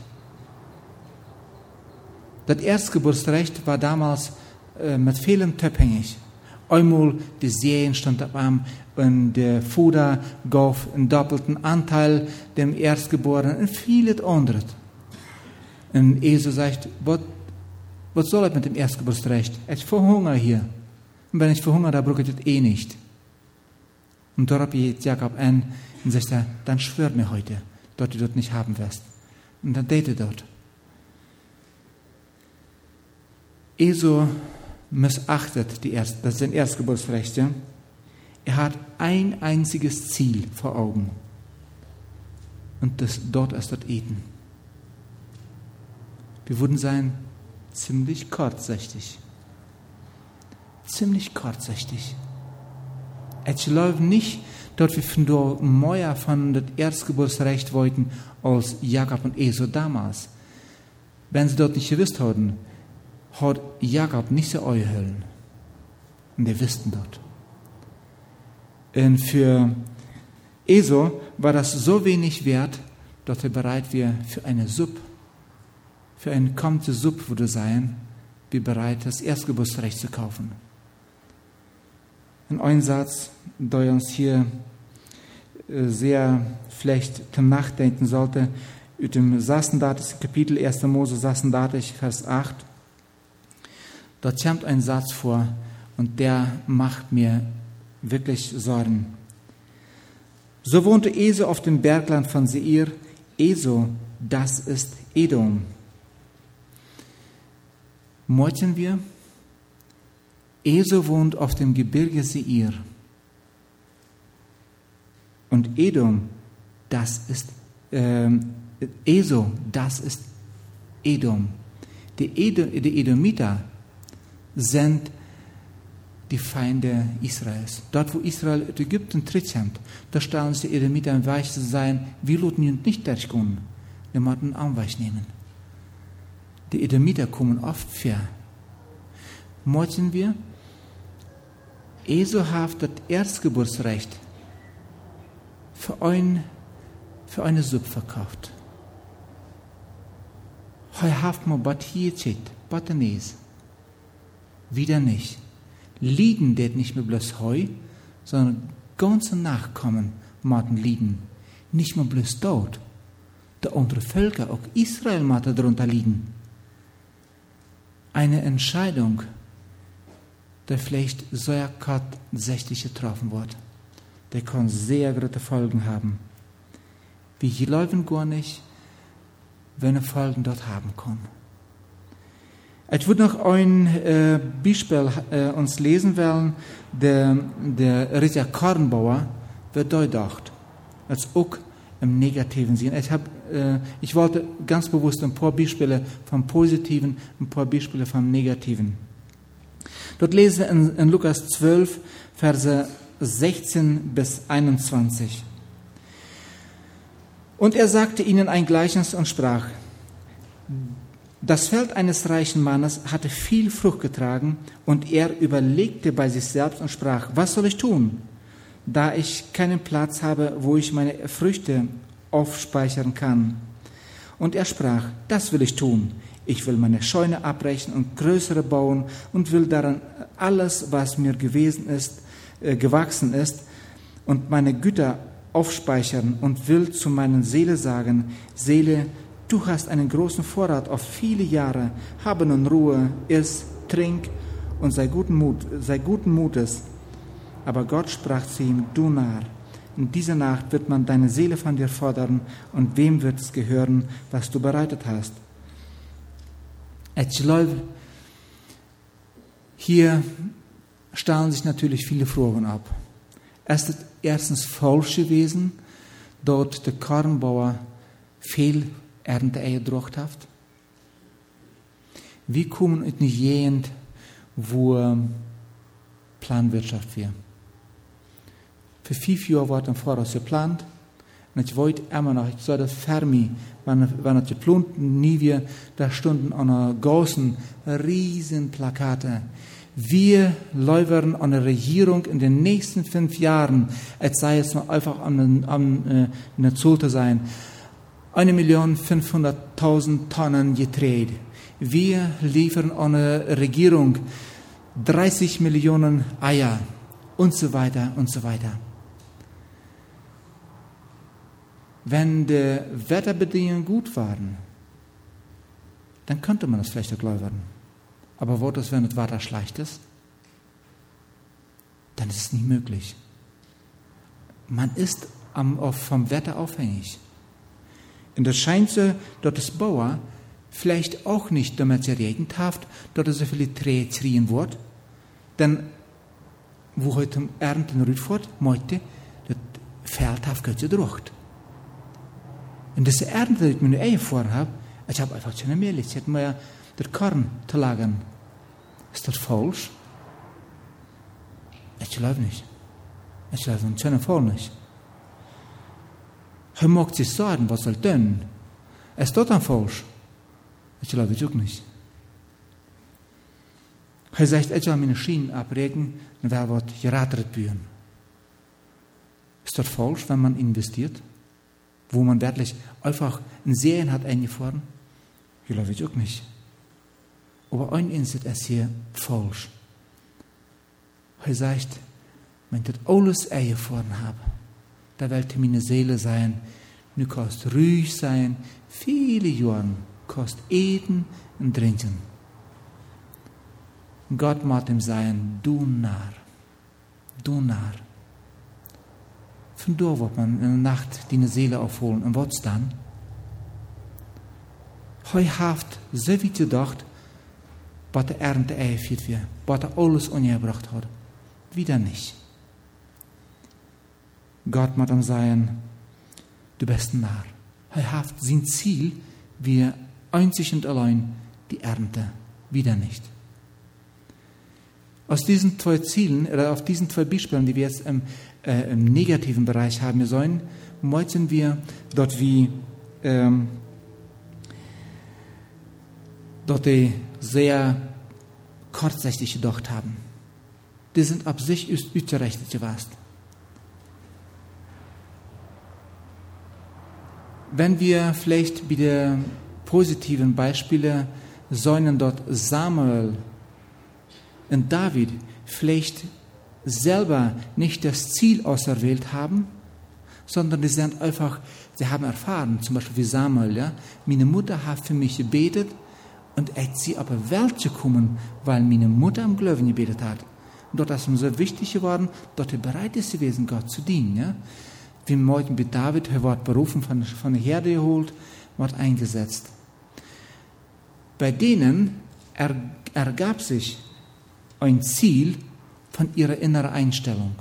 Das Erstgeburtsrecht war damals mit vielem abhängig. Einmal die Sehen stand ab am und der Fuder gab einen doppelten Anteil dem Erstgeborenen und vieles anderes. Und Esau sagt, was soll ich mit dem Erstgeburtsrecht? Ich verhungere hier. Und wenn ich verhungere, dann brauche ich das nicht. Und darauf geht Jakob an und sagt, dann schwör mir heute, dass du das nicht haben wirst. Und dann täte dort. Esau missachtet das ist ein Erstgeburtsrecht. Ja? Er hat ein einziges Ziel vor Augen. Und dort ist das Eten. Wir würden sein, ziemlich kurzsichtig. Ziemlich kurzsichtig. Ich glaube nicht, dass wir von mehr von das Erstgeburtsrecht wollten als Jakob und Esau damals. Wenn sie dort nicht gewusst hätten, hat Jakob nicht so eingehüllen. Und die wussten dort. Und für Esau war das so wenig wert, dass er bereit war für eine Suppe, für eine kommende Suppe würde sein, wie bereit, das Erstgeburtsrecht zu kaufen. Ein Satz, der uns hier sehr vielleicht zum Nachdenken sollte, aus dem Sassendatis, Kapitel 1. Mose, Sassendatis, Vers 8. Dort kommt ein Satz vor und der macht mir wirklich Sorgen. So wohnte Esau auf dem Bergland von Seir. Esau, das ist Edom. Morgen wir? Esau wohnt auf dem Gebirge Seir. Und Edom, das ist Esau, das ist Edom. Die Edomiter sind die Feinde Israels. Dort, wo Israel in Ägypten tritt, da stellen sich die Edomiter im Weich zu sein, wir luten nicht durchkommen. Wir müssen Anweich nehmen. Die Edomiter kommen oft vor. Möchten wir? Esau hat das Erstgeburtsrecht für eine Suppe verkauft. Heu haft mo bat hier zit, Batanes. Wieder nicht. Lieden det nicht mehr bloß heu, sondern ganze Nachkommen maten lieden. Nicht mehr bloß dort. Der andere Völker, auch Israel, maten darunter lieden. Eine Entscheidung, der vielleicht sehr kurzsichtig getroffen wird. Der kann sehr große Folgen haben. Wir glauben gar nicht, welche Folgen dort haben können. Ich würde noch ein Beispiel uns lesen wollen, der Richard Kornbauer wird durchdacht, als auch im negativen Sinn. Ich wollte ganz bewusst ein paar Beispiele vom Positiven, ein paar Beispiele vom Negativen. Dort lesen wir in Lukas 12, Verse 16 bis 21. Und er sagte ihnen ein Gleichnis und sprach: Das Feld eines reichen Mannes hatte viel Frucht getragen, und er überlegte bei sich selbst und sprach: Was soll ich tun, da ich keinen Platz habe, wo ich meine Früchte aufspeichern kann? Und er sprach: Das will ich tun. Ich will meine Scheune abbrechen und größere bauen und will daran alles, was mir gewachsen ist, und meine Güter aufspeichern und will zu meiner Seele sagen: Seele, du hast einen großen Vorrat auf viele Jahre, habe nun Ruhe, iss, trink und sei guten Mutes. Aber Gott sprach zu ihm: Du Narr, In dieser Nacht wird man deine Seele von dir fordern und wem wird es gehören, was du bereitet hast. Hier stellen sich natürlich viele Fragen ab. Es ist erstens falsch gewesen, dort der Kornbauer viel Ernte gedruckt hat. Wie kommen in die Gegend, wo Planwirtschaft wäre? Für 5 Jahre wurde im Voraus geplant. Und ich wollte immer noch, ich sah das Fermi, wenn es geplant, nie wir, da stunden an einer großen, riesen Plakate. Wir läufern an der Regierung in den nächsten 5 Jahren, als sei es noch einfach an der Zoll zu sein, 1.500.000 Tonnen Getreide. Wir liefern an der Regierung 30 Millionen Eier und so weiter und so weiter. Wenn die Wetterbedingungen gut waren, dann könnte man das vielleicht auch glauben. Aber was ist, wenn das Wetter schlecht ist? Dann ist es nicht möglich. Man ist vom Wetter abhängig. Und das scheint so, dass das Bauer vielleicht auch nicht, damit es regnet hat, dass es so viele Träger ziehen wird. Denn wo heute Ernten rüberfährt, heute, das Feld hat gedruckt. Und diese Ernte, die ich mir noch vorher habe, ich habe einfach keine Mehl. Ich hätte mir das Korn zu lagern. Ist das falsch? Ich glaube nicht. Ich glaube in keinem Fall nicht. Er mag sich sagen, was soll denn? Ist das dann falsch? Ich glaube es auch nicht. Er sagt, ich will meine Schienen abregen und wer wird geratet bühen. Ist das falsch, wenn man investiert? Wo man wirklich einfach in Serien hat eingefahren? Ich glaube es auch nicht. Aber ein Insicht ist hier falsch. Er sagt, wenn ich das alles eingefahren habe, da wird meine Seele sein, nu kannst ruhig sein, viele Jahre, kannst eten und trinken. Gott mag ihm sagen, du Narr, du Narr. Von da wird man in der Nacht deine Seele aufholen. Und was dann? Heu haft so wie gedacht, was der Ernte eingeführt wird, was er alles angebracht hat. Wieder nicht. Gott mag ihm sagen, du bist ein Narr. Heu haft sein Ziel, wie einzig und allein die Ernte. Wieder nicht. Aus diesen 2 Zielen, oder auf diesen 2 Beispielen, die wir jetzt im negativen Bereich haben sollen, möchten wir dort die sehr kurzsichtig gedacht haben. Die sind ab sich ausgerechnet gewesen. Wenn wir vielleicht bei den positiven Beispielen sollen dort Samuel und David vielleicht selber nicht das Ziel auserwählt haben, sondern sie haben erfahren, zum Beispiel wie Samuel, ja, meine Mutter hat für mich gebetet und sie auf die Welt gekommen, weil meine Mutter am Glauben gebetet hat. Und dort ist ihm so wichtig geworden, dort er bereit ist gewesen, Gott zu dienen. Ja. Wie morgen bei David, er wurde berufen, von der Herde geholt, wurde eingesetzt. Bei denen ergab sich ein Ziel von ihrer inneren Einstellung.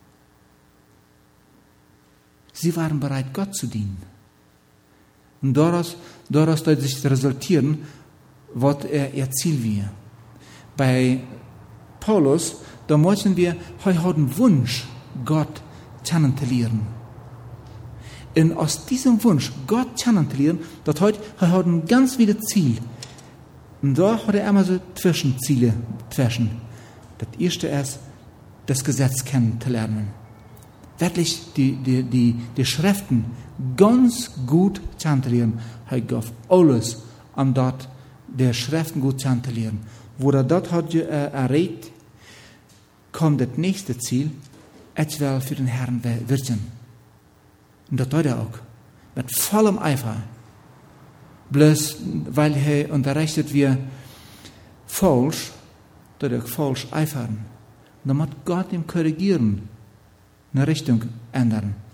Sie waren bereit, Gott zu dienen. Und daraus sollte sich resultieren, was ihr Ziel war. Bei Paulus, da möchten wir heute einen Wunsch, Gott kennenzulernen. Und aus diesem Wunsch, Gott kennenzulernen, das heute ein ganz wieder Ziel. Und da hat er immer so Zwischenziele. Das erste ist, das Gesetz kennenzulernen. Wirklich die Schriften ganz gut kennenzulernen. Er gab alles, um dort die Schriften gut kennenzulernen. Wo er dort hat erreicht, kommt das nächste Ziel, ich will für den Herrn wirken. Und das tut er auch. Mit vollem Eifer. Bloß, weil er unterrichtet wir falsch, dass er falsch eifern. Dann muss Gott ihm korrigieren, eine Richtung ändern.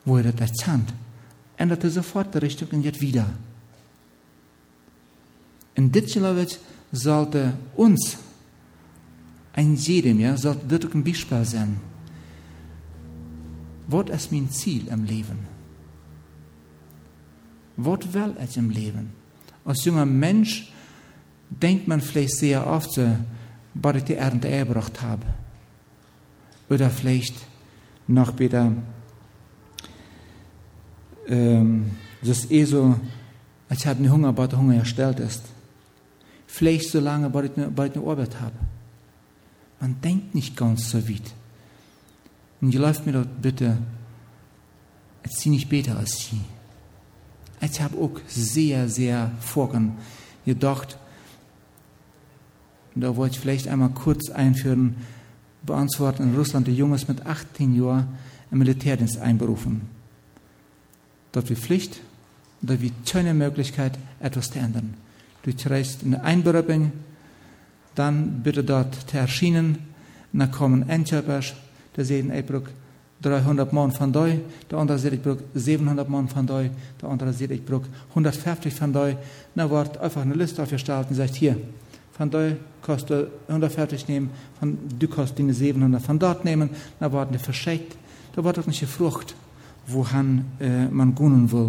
wo er das erzählt, änderte sofort die Richtung und jetzt wieder. Und das, glaube ich, sollte uns, ein jedem, ja, sollte das auch ein Beispiel sein. Was ist mein Ziel im Leben? Was will ich im Leben? Als junger Mensch denkt man vielleicht sehr oft so, was ich die Ernte erbracht habe. Oder vielleicht noch wieder, das ist so, als ich Hunger, aber der Hunger erstellt ist. Vielleicht so lange, weil ich eine Arbeit habe. Man denkt nicht ganz so weit. Und ihr läuft mir dort bitte, jetzt sie nicht besser als sie. Ich habe auch sehr, sehr vorhin gedacht, da wollte ich vielleicht einmal kurz einführen, beantworten, in Russland die Jungs mit 18 Jahren im Militärdienst einberufen. Dort wie Pflicht, dort wie keine Möglichkeit, etwas zu ändern. Du reist in eine Einberufung, dann bitte dort zu erschienen, dann kommen Endköpers, der sehen ich brauche 300 Mann von da, der andere sieht ich brauche 700 Mann von da, der andere sieht ich brauche 150 von da, dann wird einfach eine Liste aufgestellt und sagt, hier, von da kannst du 150 nehmen, du kannst die 700 von dort nehmen, dann wird eine verschickt, da wird auch nicht gefragt, wohin man gehen will.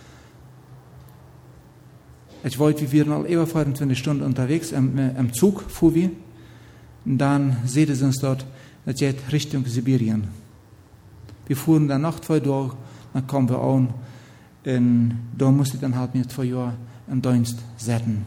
Ich wollte, wir waren über 24 Stunden unterwegs, im Zug fuhren wir. Und dann sehen sie uns dort, das geht Richtung Sibirien. Wir fuhren dann noch 2 durch, dann kommen wir an. Und da musste ich dann halt mir 2 Jahre im Dienst setzen.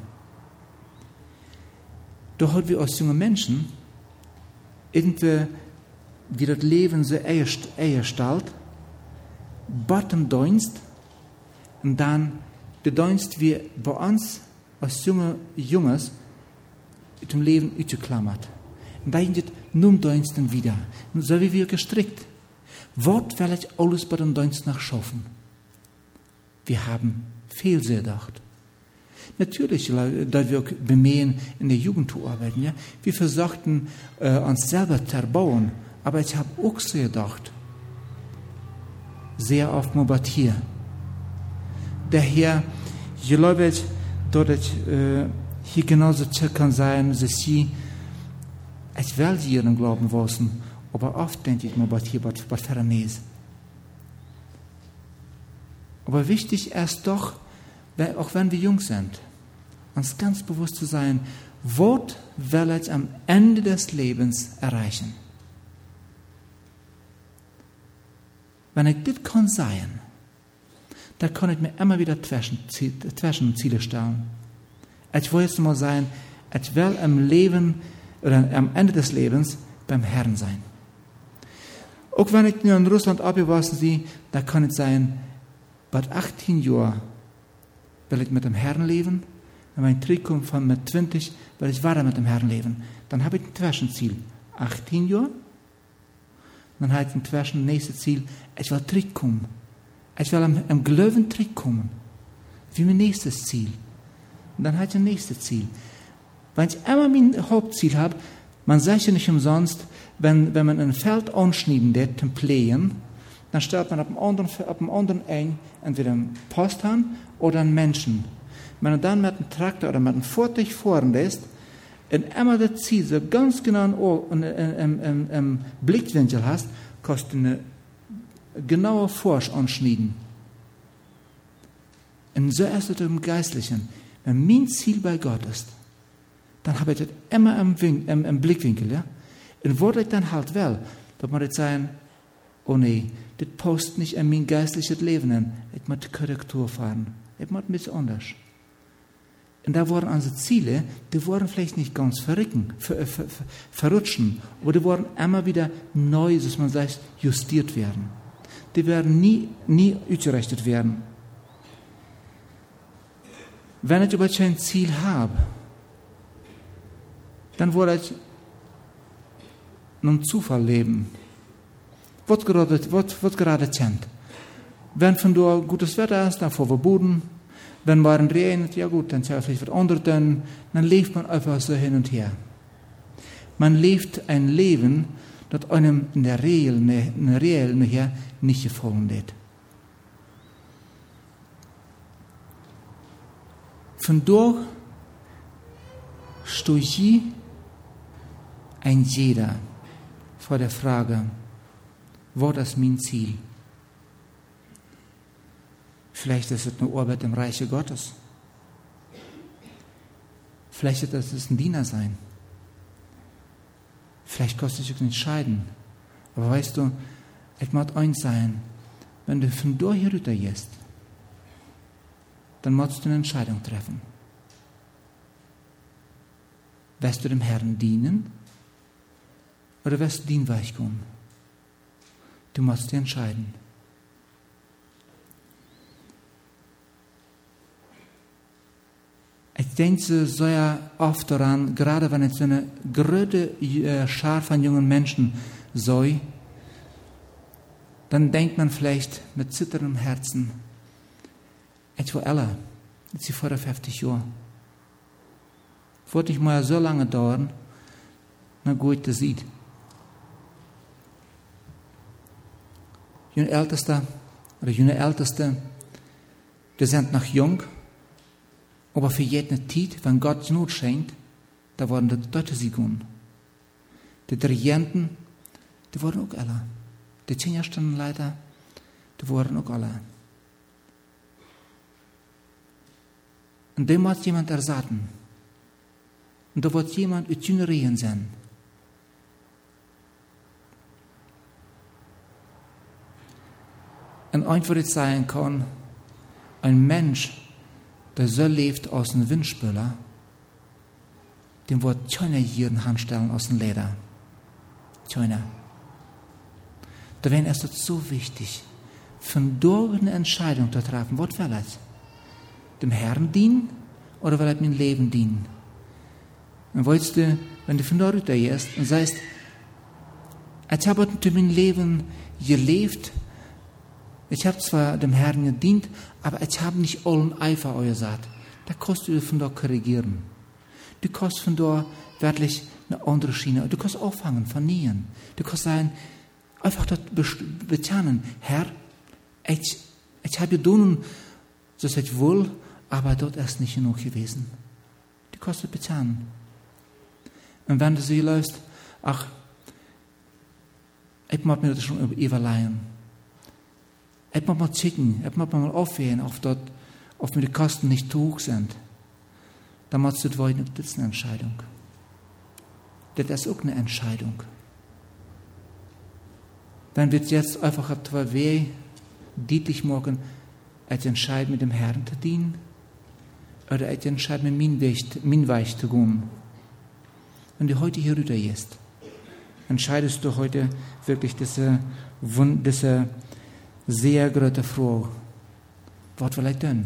Da haben wir als junge Menschen irgendwie wie das Leben so eingestellt, bottom Dienst, und dann der Dienst wie bei uns als Junges im Leben ausgeklammert. Und da sind nur Diensten wieder. Und so wie wir gestrickt. Was will ich alles bei dem Dienst noch schaffen? Wir haben viel gedacht. Natürlich, da wir auch bemühen, in der Jugend zu arbeiten. Ja? Wir versuchten, uns selber zu erbauen. Aber ich habe auch so gedacht, sehr oft mal hier. Daher, ich glaube, dass ich hier genauso kann sein, dass ich will hier im Glauben wissen, aber oft denke ich mir, was hier was Vernees. Aber wichtig ist doch, auch wenn wir jung sind, uns ganz bewusst zu sein, was will ich am Ende des Lebens erreichen? Wenn ich das kann sein, da kann ich mir immer wieder Zwischenziele stellen. Ich will jetzt mal sein, ich will im Leben oder am Ende des Lebens beim Herrn sein. Auch wenn ich nur in Russland abgewachsen bin, da kann es sein, bei 18 Jahren will ich mit dem Herrn leben, wenn mein Trick kommt von mit 20, will ich weiter mit dem Herrn leben. Dann habe ich ein Zwischenziel, 18 Jahre, dann habe ich ein nächstes Ziel, ich will Trick kommen. Ich will am Glauben zurückkommen. Wie mein nächstes Ziel. Und dann habe ich ein nächstes Ziel. Wenn ich immer mein Hauptziel habe, man sagt ja nicht umsonst, wenn man ein Feld anschneiden wird, zum Plähen, dann stellt man auf dem anderen Ende entweder einen Posthahn oder einen Menschen. Wenn man dann mit einem Traktor oder mit einem Vortisch fahren lässt, und immer das Ziel so ganz genau im Blickwinkel hast, kostet eine genauer Forsch anschneiden. Und so ist es im Geistlichen. Wenn mein Ziel bei Gott ist, dann habe ich das immer im Blickwinkel. Ja? Und wo ich dann halt will, da muss ich sagen, oh nee, das passt nicht in mein geistliches Leben an. Ich muss Korrektur fahren. Ich muss ein bisschen anders. Und da waren unsere Ziele, die waren vielleicht nicht ganz verrutschen, aber die waren immer wieder neu, dass man sagt, justiert werden. Die werden nie ausgerichtet werden. Wenn ich aber ein Ziel habe, dann würde ich einem Zufall leben. Was gerade kennt. Wenn von da gutes Wetter ist, dann fahren wir Boden. Wenn mal ein regnet, ja gut, dann vielleicht was anderes, dann lebt man einfach so hin und her. Man lebt ein Leben, das einem in der Regel nachher nicht gefallen wird. Vandaag steht hier ein jeder vor der Frage, was ist mein Ziel? Vielleicht ist es eine Arbeit im Reiche Gottes. Vielleicht ist es ein Diener sein. Vielleicht kostet es sich entscheiden. Aber weißt du, es muss eins sein, wenn du von da hier rüber gehst, dann musst du eine Entscheidung treffen. Wirst du dem Herrn dienen oder wirst du dienweich kommen? Du musst dich entscheiden. Ich denke so ja oft daran, gerade wenn es so eine große Schar von jungen Menschen soll, dann denkt man vielleicht mit zitterndem Herzen, etwa Ella, jetzt sie vor 50 Jahren. Wird nicht mal so lange dauern, na gut, das sieht. Junge Älteste, die sind noch jung, aber für jede Zeit, wenn Gott Not schenkt, da waren die Leute sie gehen. Die Dirigenten, die waren auch alle. Die Seniorstellenleiter, die waren auch alle. Und dem muss jemand ersatten. Und da wird jemand uit jüngeren sein. Und einfach jetzt sagen kann, ein Mensch, der so lebt aus dem Windspüler, dem wird keiner hier in Hand stellen aus dem Leder. Keiner. Da wäre es so wichtig, von dort eine Entscheidung zu treffen. Was will es? Dem Herrn dienen oder will es mein Leben dienen? Und weißt du, wenn du von dort gehst und sagst, ich habe in meinem Leben gelebt, ich habe zwar dem Herrn gedient, aber ich habe nicht allen Eifer gesagt. Da kannst du von dort korrigieren. Du kannst von dort wirklich eine andere Schiene, du kannst auffangen, vernieren. Du kannst sagen, einfach dort bezahlen. Herr, ich habe getan, so ich wohl, aber dort ist nicht genug gewesen. Du kannst bezahlen. Und wenn du sie läufst, ach, ich mag mir das schon überleihen. Ich mag mal checken, ich mag mal aufwählen, ob mir die Kosten nicht zu hoch sind. Dann machst du das wollen, das ist eine Entscheidung. Das ist auch eine Entscheidung. Wenn wir jetzt einfach auf der Weg deutlich machen, ich entscheide mit dem Herrn zu dienen, oder ich entscheide mit meinem Weg zu gehen. Wenn du heute hier rüber gehst, entscheidest du heute wirklich diese sehr große Frage. Was will ich tun?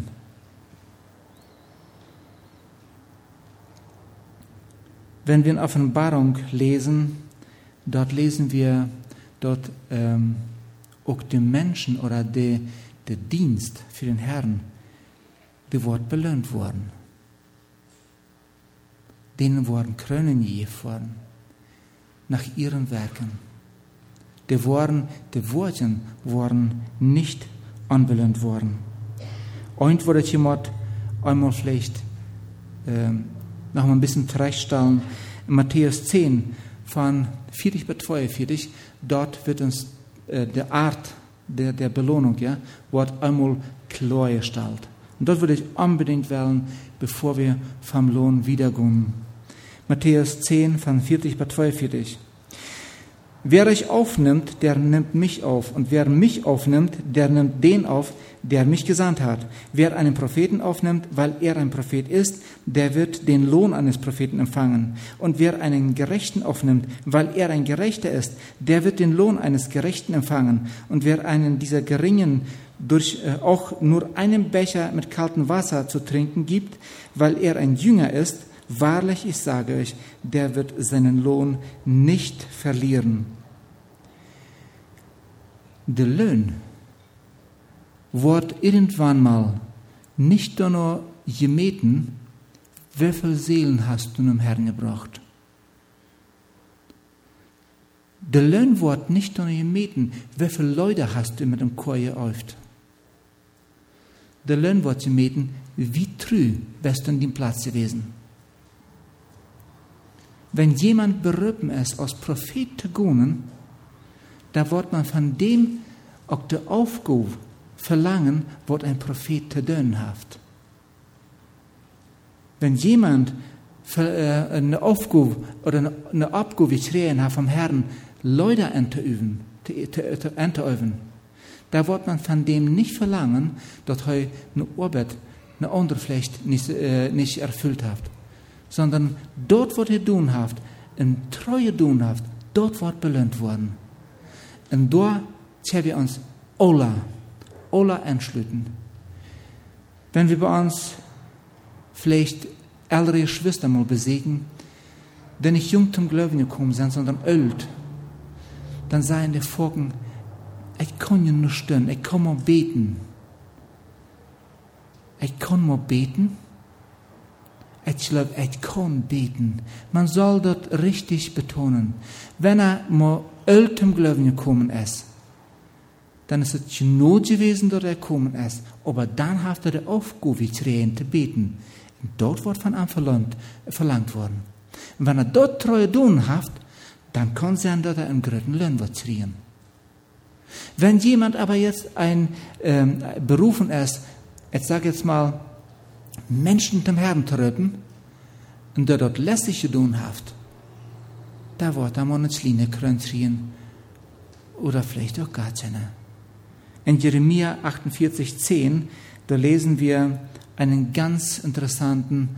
Wenn wir in Offenbarung lesen, dort lesen wir auch die Menschen oder der Dienst für den Herrn, die wird belohnt worden. Denen wurden Krönen gegeben worden, nach ihren Werken. Die Worte waren nicht anbelohnt worden. Und würde jemand einmal vielleicht noch mal ein bisschen zurechtstellen. In Matthäus 10, von 40 bis 42, dort wird uns die Art der Belohnung, ja, wird einmal klargestellt. Und dort würde ich unbedingt wählen, bevor wir vom Lohn wiedergehen. Matthäus 10, von 40 bis 42. Wer euch aufnimmt, der nimmt mich auf. Und wer mich aufnimmt, der nimmt den auf, der mich gesandt hat. Wer einen Propheten aufnimmt, weil er ein Prophet ist, der wird den Lohn eines Propheten empfangen. Und wer einen Gerechten aufnimmt, weil er ein Gerechter ist, der wird den Lohn eines Gerechten empfangen. Und wer einen dieser Geringen durch auch nur einen Becher mit kaltem Wasser zu trinken gibt, weil er ein Jünger ist, wahrlich, ich sage euch, der wird seinen Lohn nicht verlieren. Der Lohn wird irgendwann mal nicht nur gemessen, wie viele Seelen hast du dem Herrn gebracht. Der Lohn wird nicht nur gemessen, wie viele Leute hast du mit dem Chor geäuft. der Lohn wird zu meten, wie treu bist du an dem Platz gewesen. Wenn jemand berufen ist, als Prophet zu gehen, da wird man von dem auch die Aufgabe verlangen, was ein Prophet zu tun hat. Wenn jemand eine Aufgabe oder eine Abgabe gekriegt hat vom Herrn, Leute anzuüben, da wird man von dem nicht verlangen, dass er eine Arbeit, eine andere vielleicht nicht erfüllt hat. Sondern dort, wo er tun hat, eine Treue tun hat, dort wird belohnt worden. Und da können wir uns alle anschließen. Wenn wir bei uns vielleicht ältere Geschwister mal besiegen, die nicht jung zum Glauben gekommen sind, sondern alt, dann sagen die Folgen, ich kann ja nur stehen, ich kann mal beten. Ich kann mal beten. Ich glaube, ich kann beten. Man soll das richtig betonen. Wenn mal alt zum Glauben gekommen ist, dann ist es not gewesen, dass gekommen ist. Aber dann hat die Aufgabe gekriegt, zu beten. Und dort wird von ihm verlangt worden. Und wenn dort Treue tun hat, dann kann sein, dass einen großen Lohn wird kriegen. Wenn jemand aber jetzt berufen ist, ich sage jetzt mal, Menschen zum Herrn zu retten, und der dort lässig zu tun hat, da wird er mal eine Schline kriegen, oder vielleicht auch gar keine. In Jeremia 48,10, da lesen wir einen ganz interessanten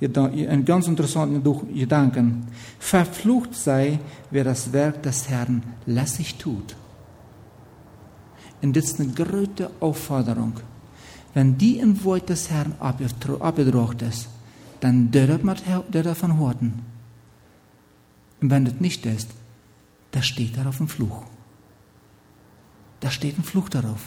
Gedanken. Verflucht sei, wer das Werk des Herrn lässig tut. Und das ist eine große Aufforderung. Wenn die in Wort des Herrn abgedruckt ist, dann dürfen wir davon horten. Und wenn das nicht ist, da steht darauf ein Fluch. Da steht ein Fluch darauf.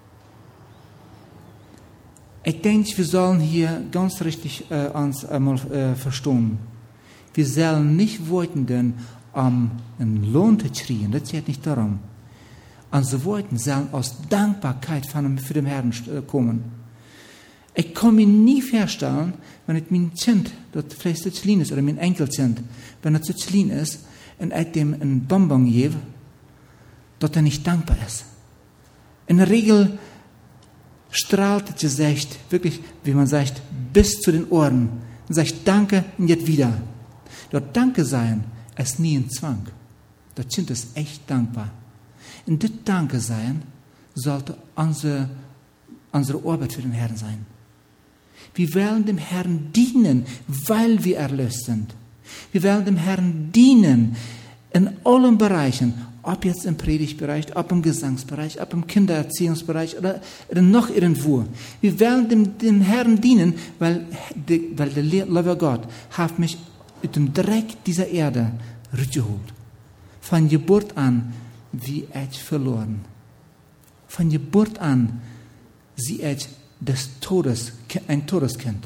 Ich denke, wir sollen hier ganz richtig uns einmal verstehen. Wir sollen nicht wollten, einen Lohn zu kriegen, das geht nicht darum. Unsere Worte sollen aus Dankbarkeit für den Herrn kommen. Ich kann mir nie vorstellen, wenn ich mein Kind, das vielleicht zu klein ist, oder mein Enkelkind, wenn er zu klein ist, und ich dem einen Bonbon gebe, dass er nicht dankbar ist. In der Regel strahlt das Gesicht, wirklich, wie man sagt, bis zu den Ohren. Und sagt Danke und jetzt wieder. Dort Danke sein ist nie ein Zwang. Das Kind ist echt dankbar. Und das Danke sein sollte unsere Arbeit für den Herrn sein. Wir wollen dem Herrn dienen, weil wir erlöst sind. Wir wollen dem Herrn dienen in allen Bereichen, ob jetzt im Predigtbereich, ob im Gesangsbereich, ob im Kindererziehungsbereich oder noch irgendwo. Wir wollen dem Herrn dienen, weil der liebe Gott hat mich mit dem Dreck dieser Erde rausgeholt. Von Geburt an wie ich verloren. Von Geburt an sie ich ein Todeskind.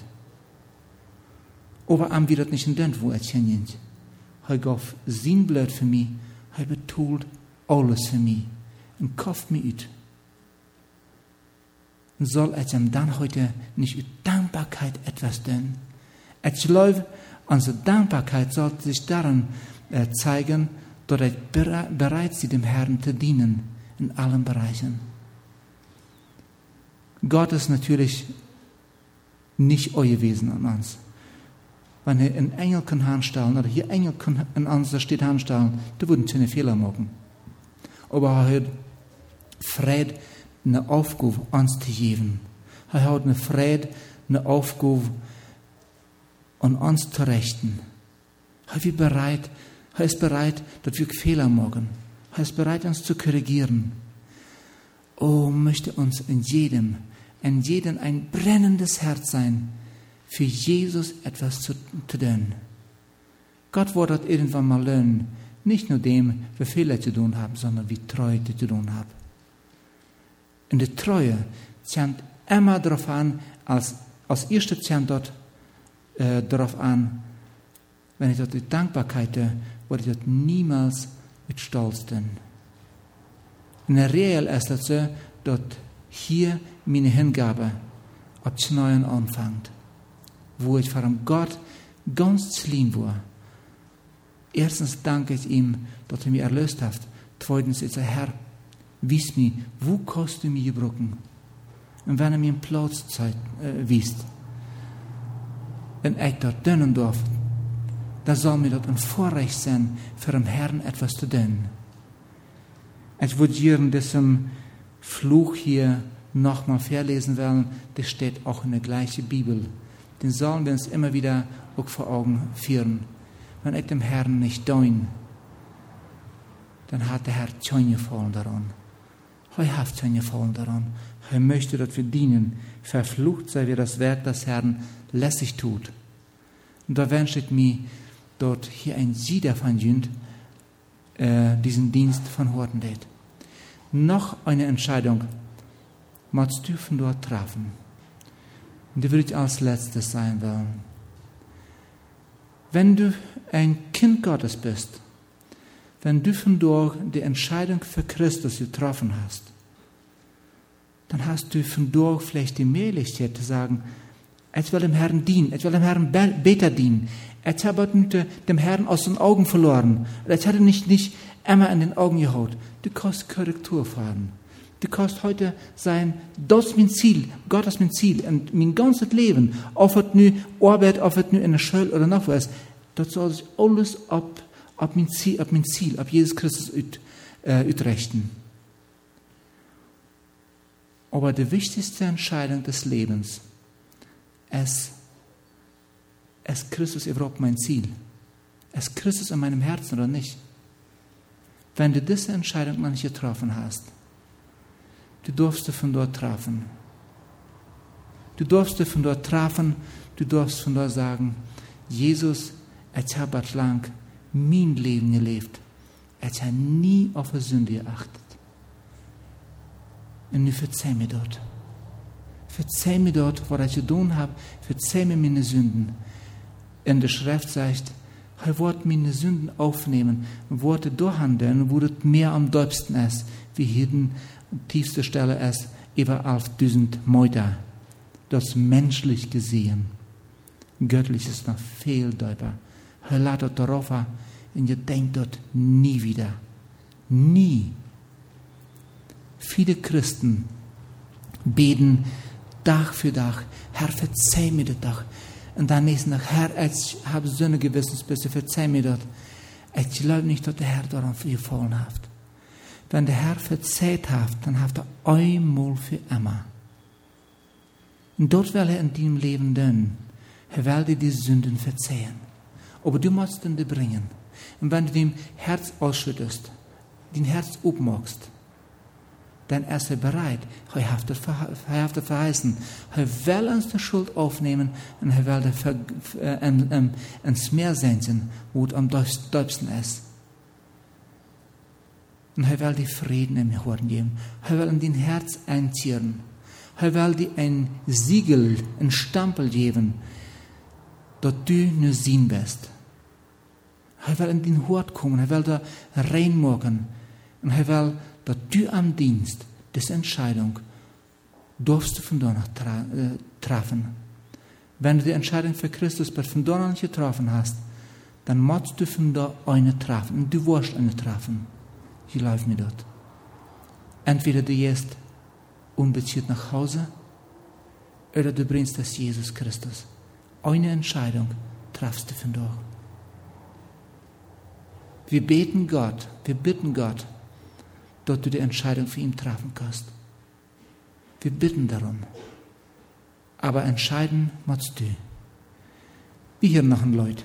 Aber am wird nicht in den, wo ich hingeht. Er gab sein Blut für mich, er betont alles für mich und kauft mich ut. Und soll ich ihm dann heute nicht mit Dankbarkeit etwas tun? Ich glaube, unsere Dankbarkeit sollte sich daran zeigen, dass ich bereit bin, dem Herrn zu dienen in allen Bereichen. Gott ist natürlich nicht euer Wesen an uns. Wenn er einen Engel kann anstellen, oder hier Engel kann in unserer Stadt anstellen, da würden keine Fehler machen. Aber er hat Fried eine Aufgabe uns zu geben. Er hat eine Fried eine Aufgabe an uns zu richten. Er ist bereit, dass wir Fehler machen. Er ist bereit, uns zu korrigieren. Oh, möchte uns in jedem ein brennendes Herz sein, für Jesus etwas zu tun. Gott wird das irgendwann mal lernen, nicht nur dem, wie Fehler zu tun haben, sondern wie Treue zu tun haben. Und die Treue kommt immer darauf an, als erstes kommt dort darauf an, wenn ich dort die Dankbarkeit würde ich dort niemals mit Stolz tun. In der Regel ist das so, dass hier meine Hingabe ab zu Neuen anfängt, wo ich vor Gott ganz klein war. Erstens danke ich ihm, dass er mich erlöst hat. Zweitens ist er Herr, wies mir, wo kannst du mich gebrauchen? Und wenn er mir einen Platz wies, und ich dort dienen darf, dann soll mir das ein Vorrecht sein, für den Herrn etwas zu tun. Ich würde hier in diesem Fluch hier nochmal verlesen wollen, das steht auch in der gleichen Bibel. Den sollen wir uns immer wieder auch vor Augen führen. Wenn ich dem Herrn nicht diene, dann hat der Herr kein Gefallen daran. Er hat kein Gefallen daran. Er möchte, dass wir dienen. Verflucht sei, wer das Werk des Herrn lässig tut. Und da wünsche ich mir, dort hier ein Sie davon jünd, diesen Dienst von Horten tät. Noch eine Entscheidung musst du von dort treffen. Und die würde ich als letztes sein wollen. Wenn du ein Kind Gottes bist, wenn du von dort die Entscheidung für Christus getroffen hast, dann hast du von dort vielleicht die Möglichkeit zu sagen, ich will dem Herrn dienen, ich will dem Herrn besser dienen. Ich habe dem Herrn aus den Augen verloren. Ich hatte nicht immer in den Augen gehaut. Du kannst Korrektur fahren. Du kannst heute sein, das ist mein Ziel, Gott ist mein Ziel. Und mein ganzes Leben, ob es nur Arbeit, ob es nur in der Schule oder noch was, das soll sich alles ab mein Ziel, ab Jesus Christus richten. Aber die wichtigste Entscheidung des Lebens ist Christus überhaupt mein Ziel? Ist Christus in meinem Herzen oder nicht? Wenn du diese Entscheidung noch nicht getroffen hast, du darfst von dort treffen. Du darfst von dort treffen, du darfst von dort sagen, Jesus, ich habe lang mein Leben gelebt. Ich habe nie auf eine Sünde geachtet. Und nu verzeih mir dort. Verzeih mir dort, was ich getan habe. Verzeih mir meine Sünden. In der Schrift sagt, er wird meine Sünden aufnehmen, wird durchhandeln, wo es mehr am doibsten ist, wie hier die tiefste Stelle ist, über 11.000 Meter. Das menschlich gesehen. Göttlich ist noch viel doiber. Er lädt dort darauf und ihr denkt dort nie wieder. Nie. Viele Christen beten Tag für Tag, Herr, verzeih mir das doch. Und dann nächsten Tag, Herr, ich habe so eine Gewissensbisse, verzeih mir das. Ich glaube nicht, dass der Herr daran gefallen hat. Wenn der Herr verzeiht hat, dann hat er einmal für immer. Und dort will er in deinem Leben tun. Er will dir die Sünden verzeihen. Aber du musst ihn dir bringen. Und wenn du dein Herz ausschüttest, dein Herz aufmachst, dann ist er bereit. Er hat das verheißen. Er will uns die Schuld aufnehmen und er will ins Meer senden, wo es am doibsten ist. Und er will dir Frieden im Herzen geben. Er will in dein Herz einziehen. Er will dir ein Siegel, ein Stempel geben, dass du nur sehen bist. Er will in dein Hort kommen. Er will da reinmachen. Und er will, dass du am Dienst, diese Entscheidung, darfst du von dort noch treffen. Wenn du die Entscheidung für Christus von dort noch nicht getroffen hast, dann musst du von dort eine treffen. Und du wirst eine treffen. Ich laufe mir dort. Entweder du gehst unbeziert nach Hause, oder du bringst das Jesus Christus. Eine Entscheidung triffst du von dort. Wir bitten Gott, dass du die Entscheidung für ihn treffen kannst. Wir bitten darum. Aber entscheiden musst du. Wir hier noch ein Leute.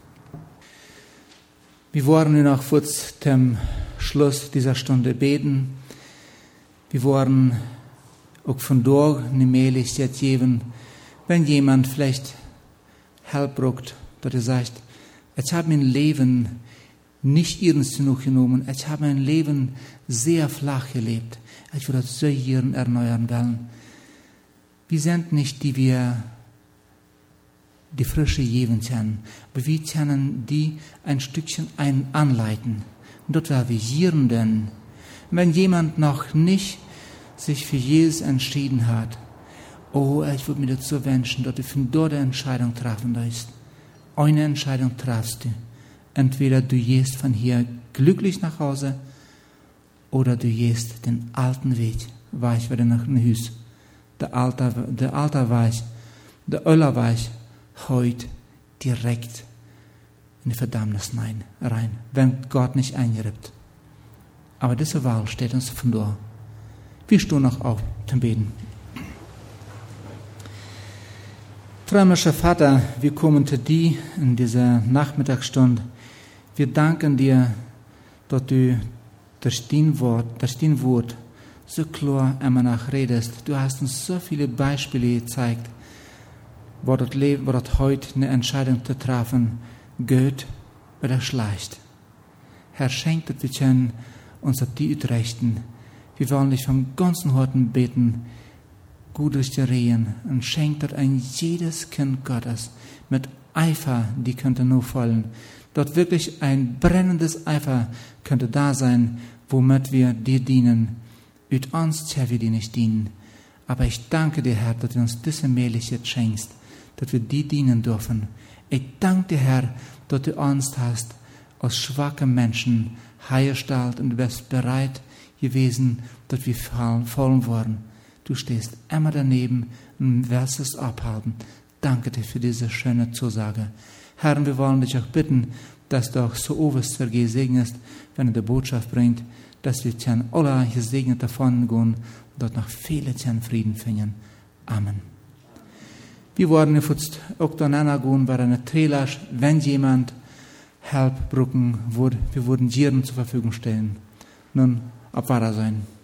Wir wollen nur noch vor dem Schluss dieser Stunde beten. Wir wollen auch von dort eine Möglichkeit geben, wenn jemand vielleicht Hilfe braucht, dass er sagt, ich habe mein Leben nicht ernst genug genommen. Ich habe mein Leben sehr flach gelebt. Ich würde das so hier erneuern wollen. Wir sind nicht die wir die frische geben können, aber wir können die ein Stückchen anleiten. Und dort werden wir hier denn. Wenn jemand noch nicht sich für Jesus entschieden hat Oh, ich würde mir dazu wünschen, dass du von dort eine Entscheidung treffen darfst. Eine Entscheidung triffst du. Entweder du gehst von hier glücklich nach Hause oder du gehst den alten Weg, weich wieder nach dem Haus. Der alte Weg, der öller Weg, heute direkt in die Verdammnis rein, wenn Gott nicht eingreift. Aber diese Wahl steht uns von da. Wir stehen noch auf zum Beten. Himmlischer Vater, wir kommen zu dir in dieser Nachmittagsstunde. Wir danken dir, dass du durch dein Wort so klar immer nach redest. Du hast uns so viele Beispiele gezeigt, wo das heute eine Entscheidung zu treffen geht oder schleicht. Herr, schenkt, dass wir uns auf die richten. Wir wollen dich vom ganzen Herzen beten, gut durch die Rehen, und schenkt dort ein jedes Kind Gottes mit Eifer, die könnte nur fallen. Dort wirklich ein brennendes Eifer könnte da sein, womit wir dir dienen. Üt uns, Herr, wir dir nicht dienen. Aber ich danke dir, Herr, dass du uns diese Möglichkeit schenkst, dass wir dir dienen dürfen. Ich danke dir, Herr, dass du uns hast, aus schwachen Menschen hergestellt, und du bist bereit gewesen, dass wir fallen worden. Du stehst immer daneben und wirst es abhalten. Danke dir für diese schöne Zusage. Herr, wir wollen dich auch bitten, dass du auch so oberst gesegnest, wenn du die Botschaft bringt, dass wir alle gesegnet davon gehen und dort noch viele Frieden finden. Amen. Wir wollen jetzt auch danach gehen, bei einer Trailer, wenn jemand Hilfe brauchen würde, wir würden Jiren zur Verfügung stellen. Nun, auf Wiedersehen.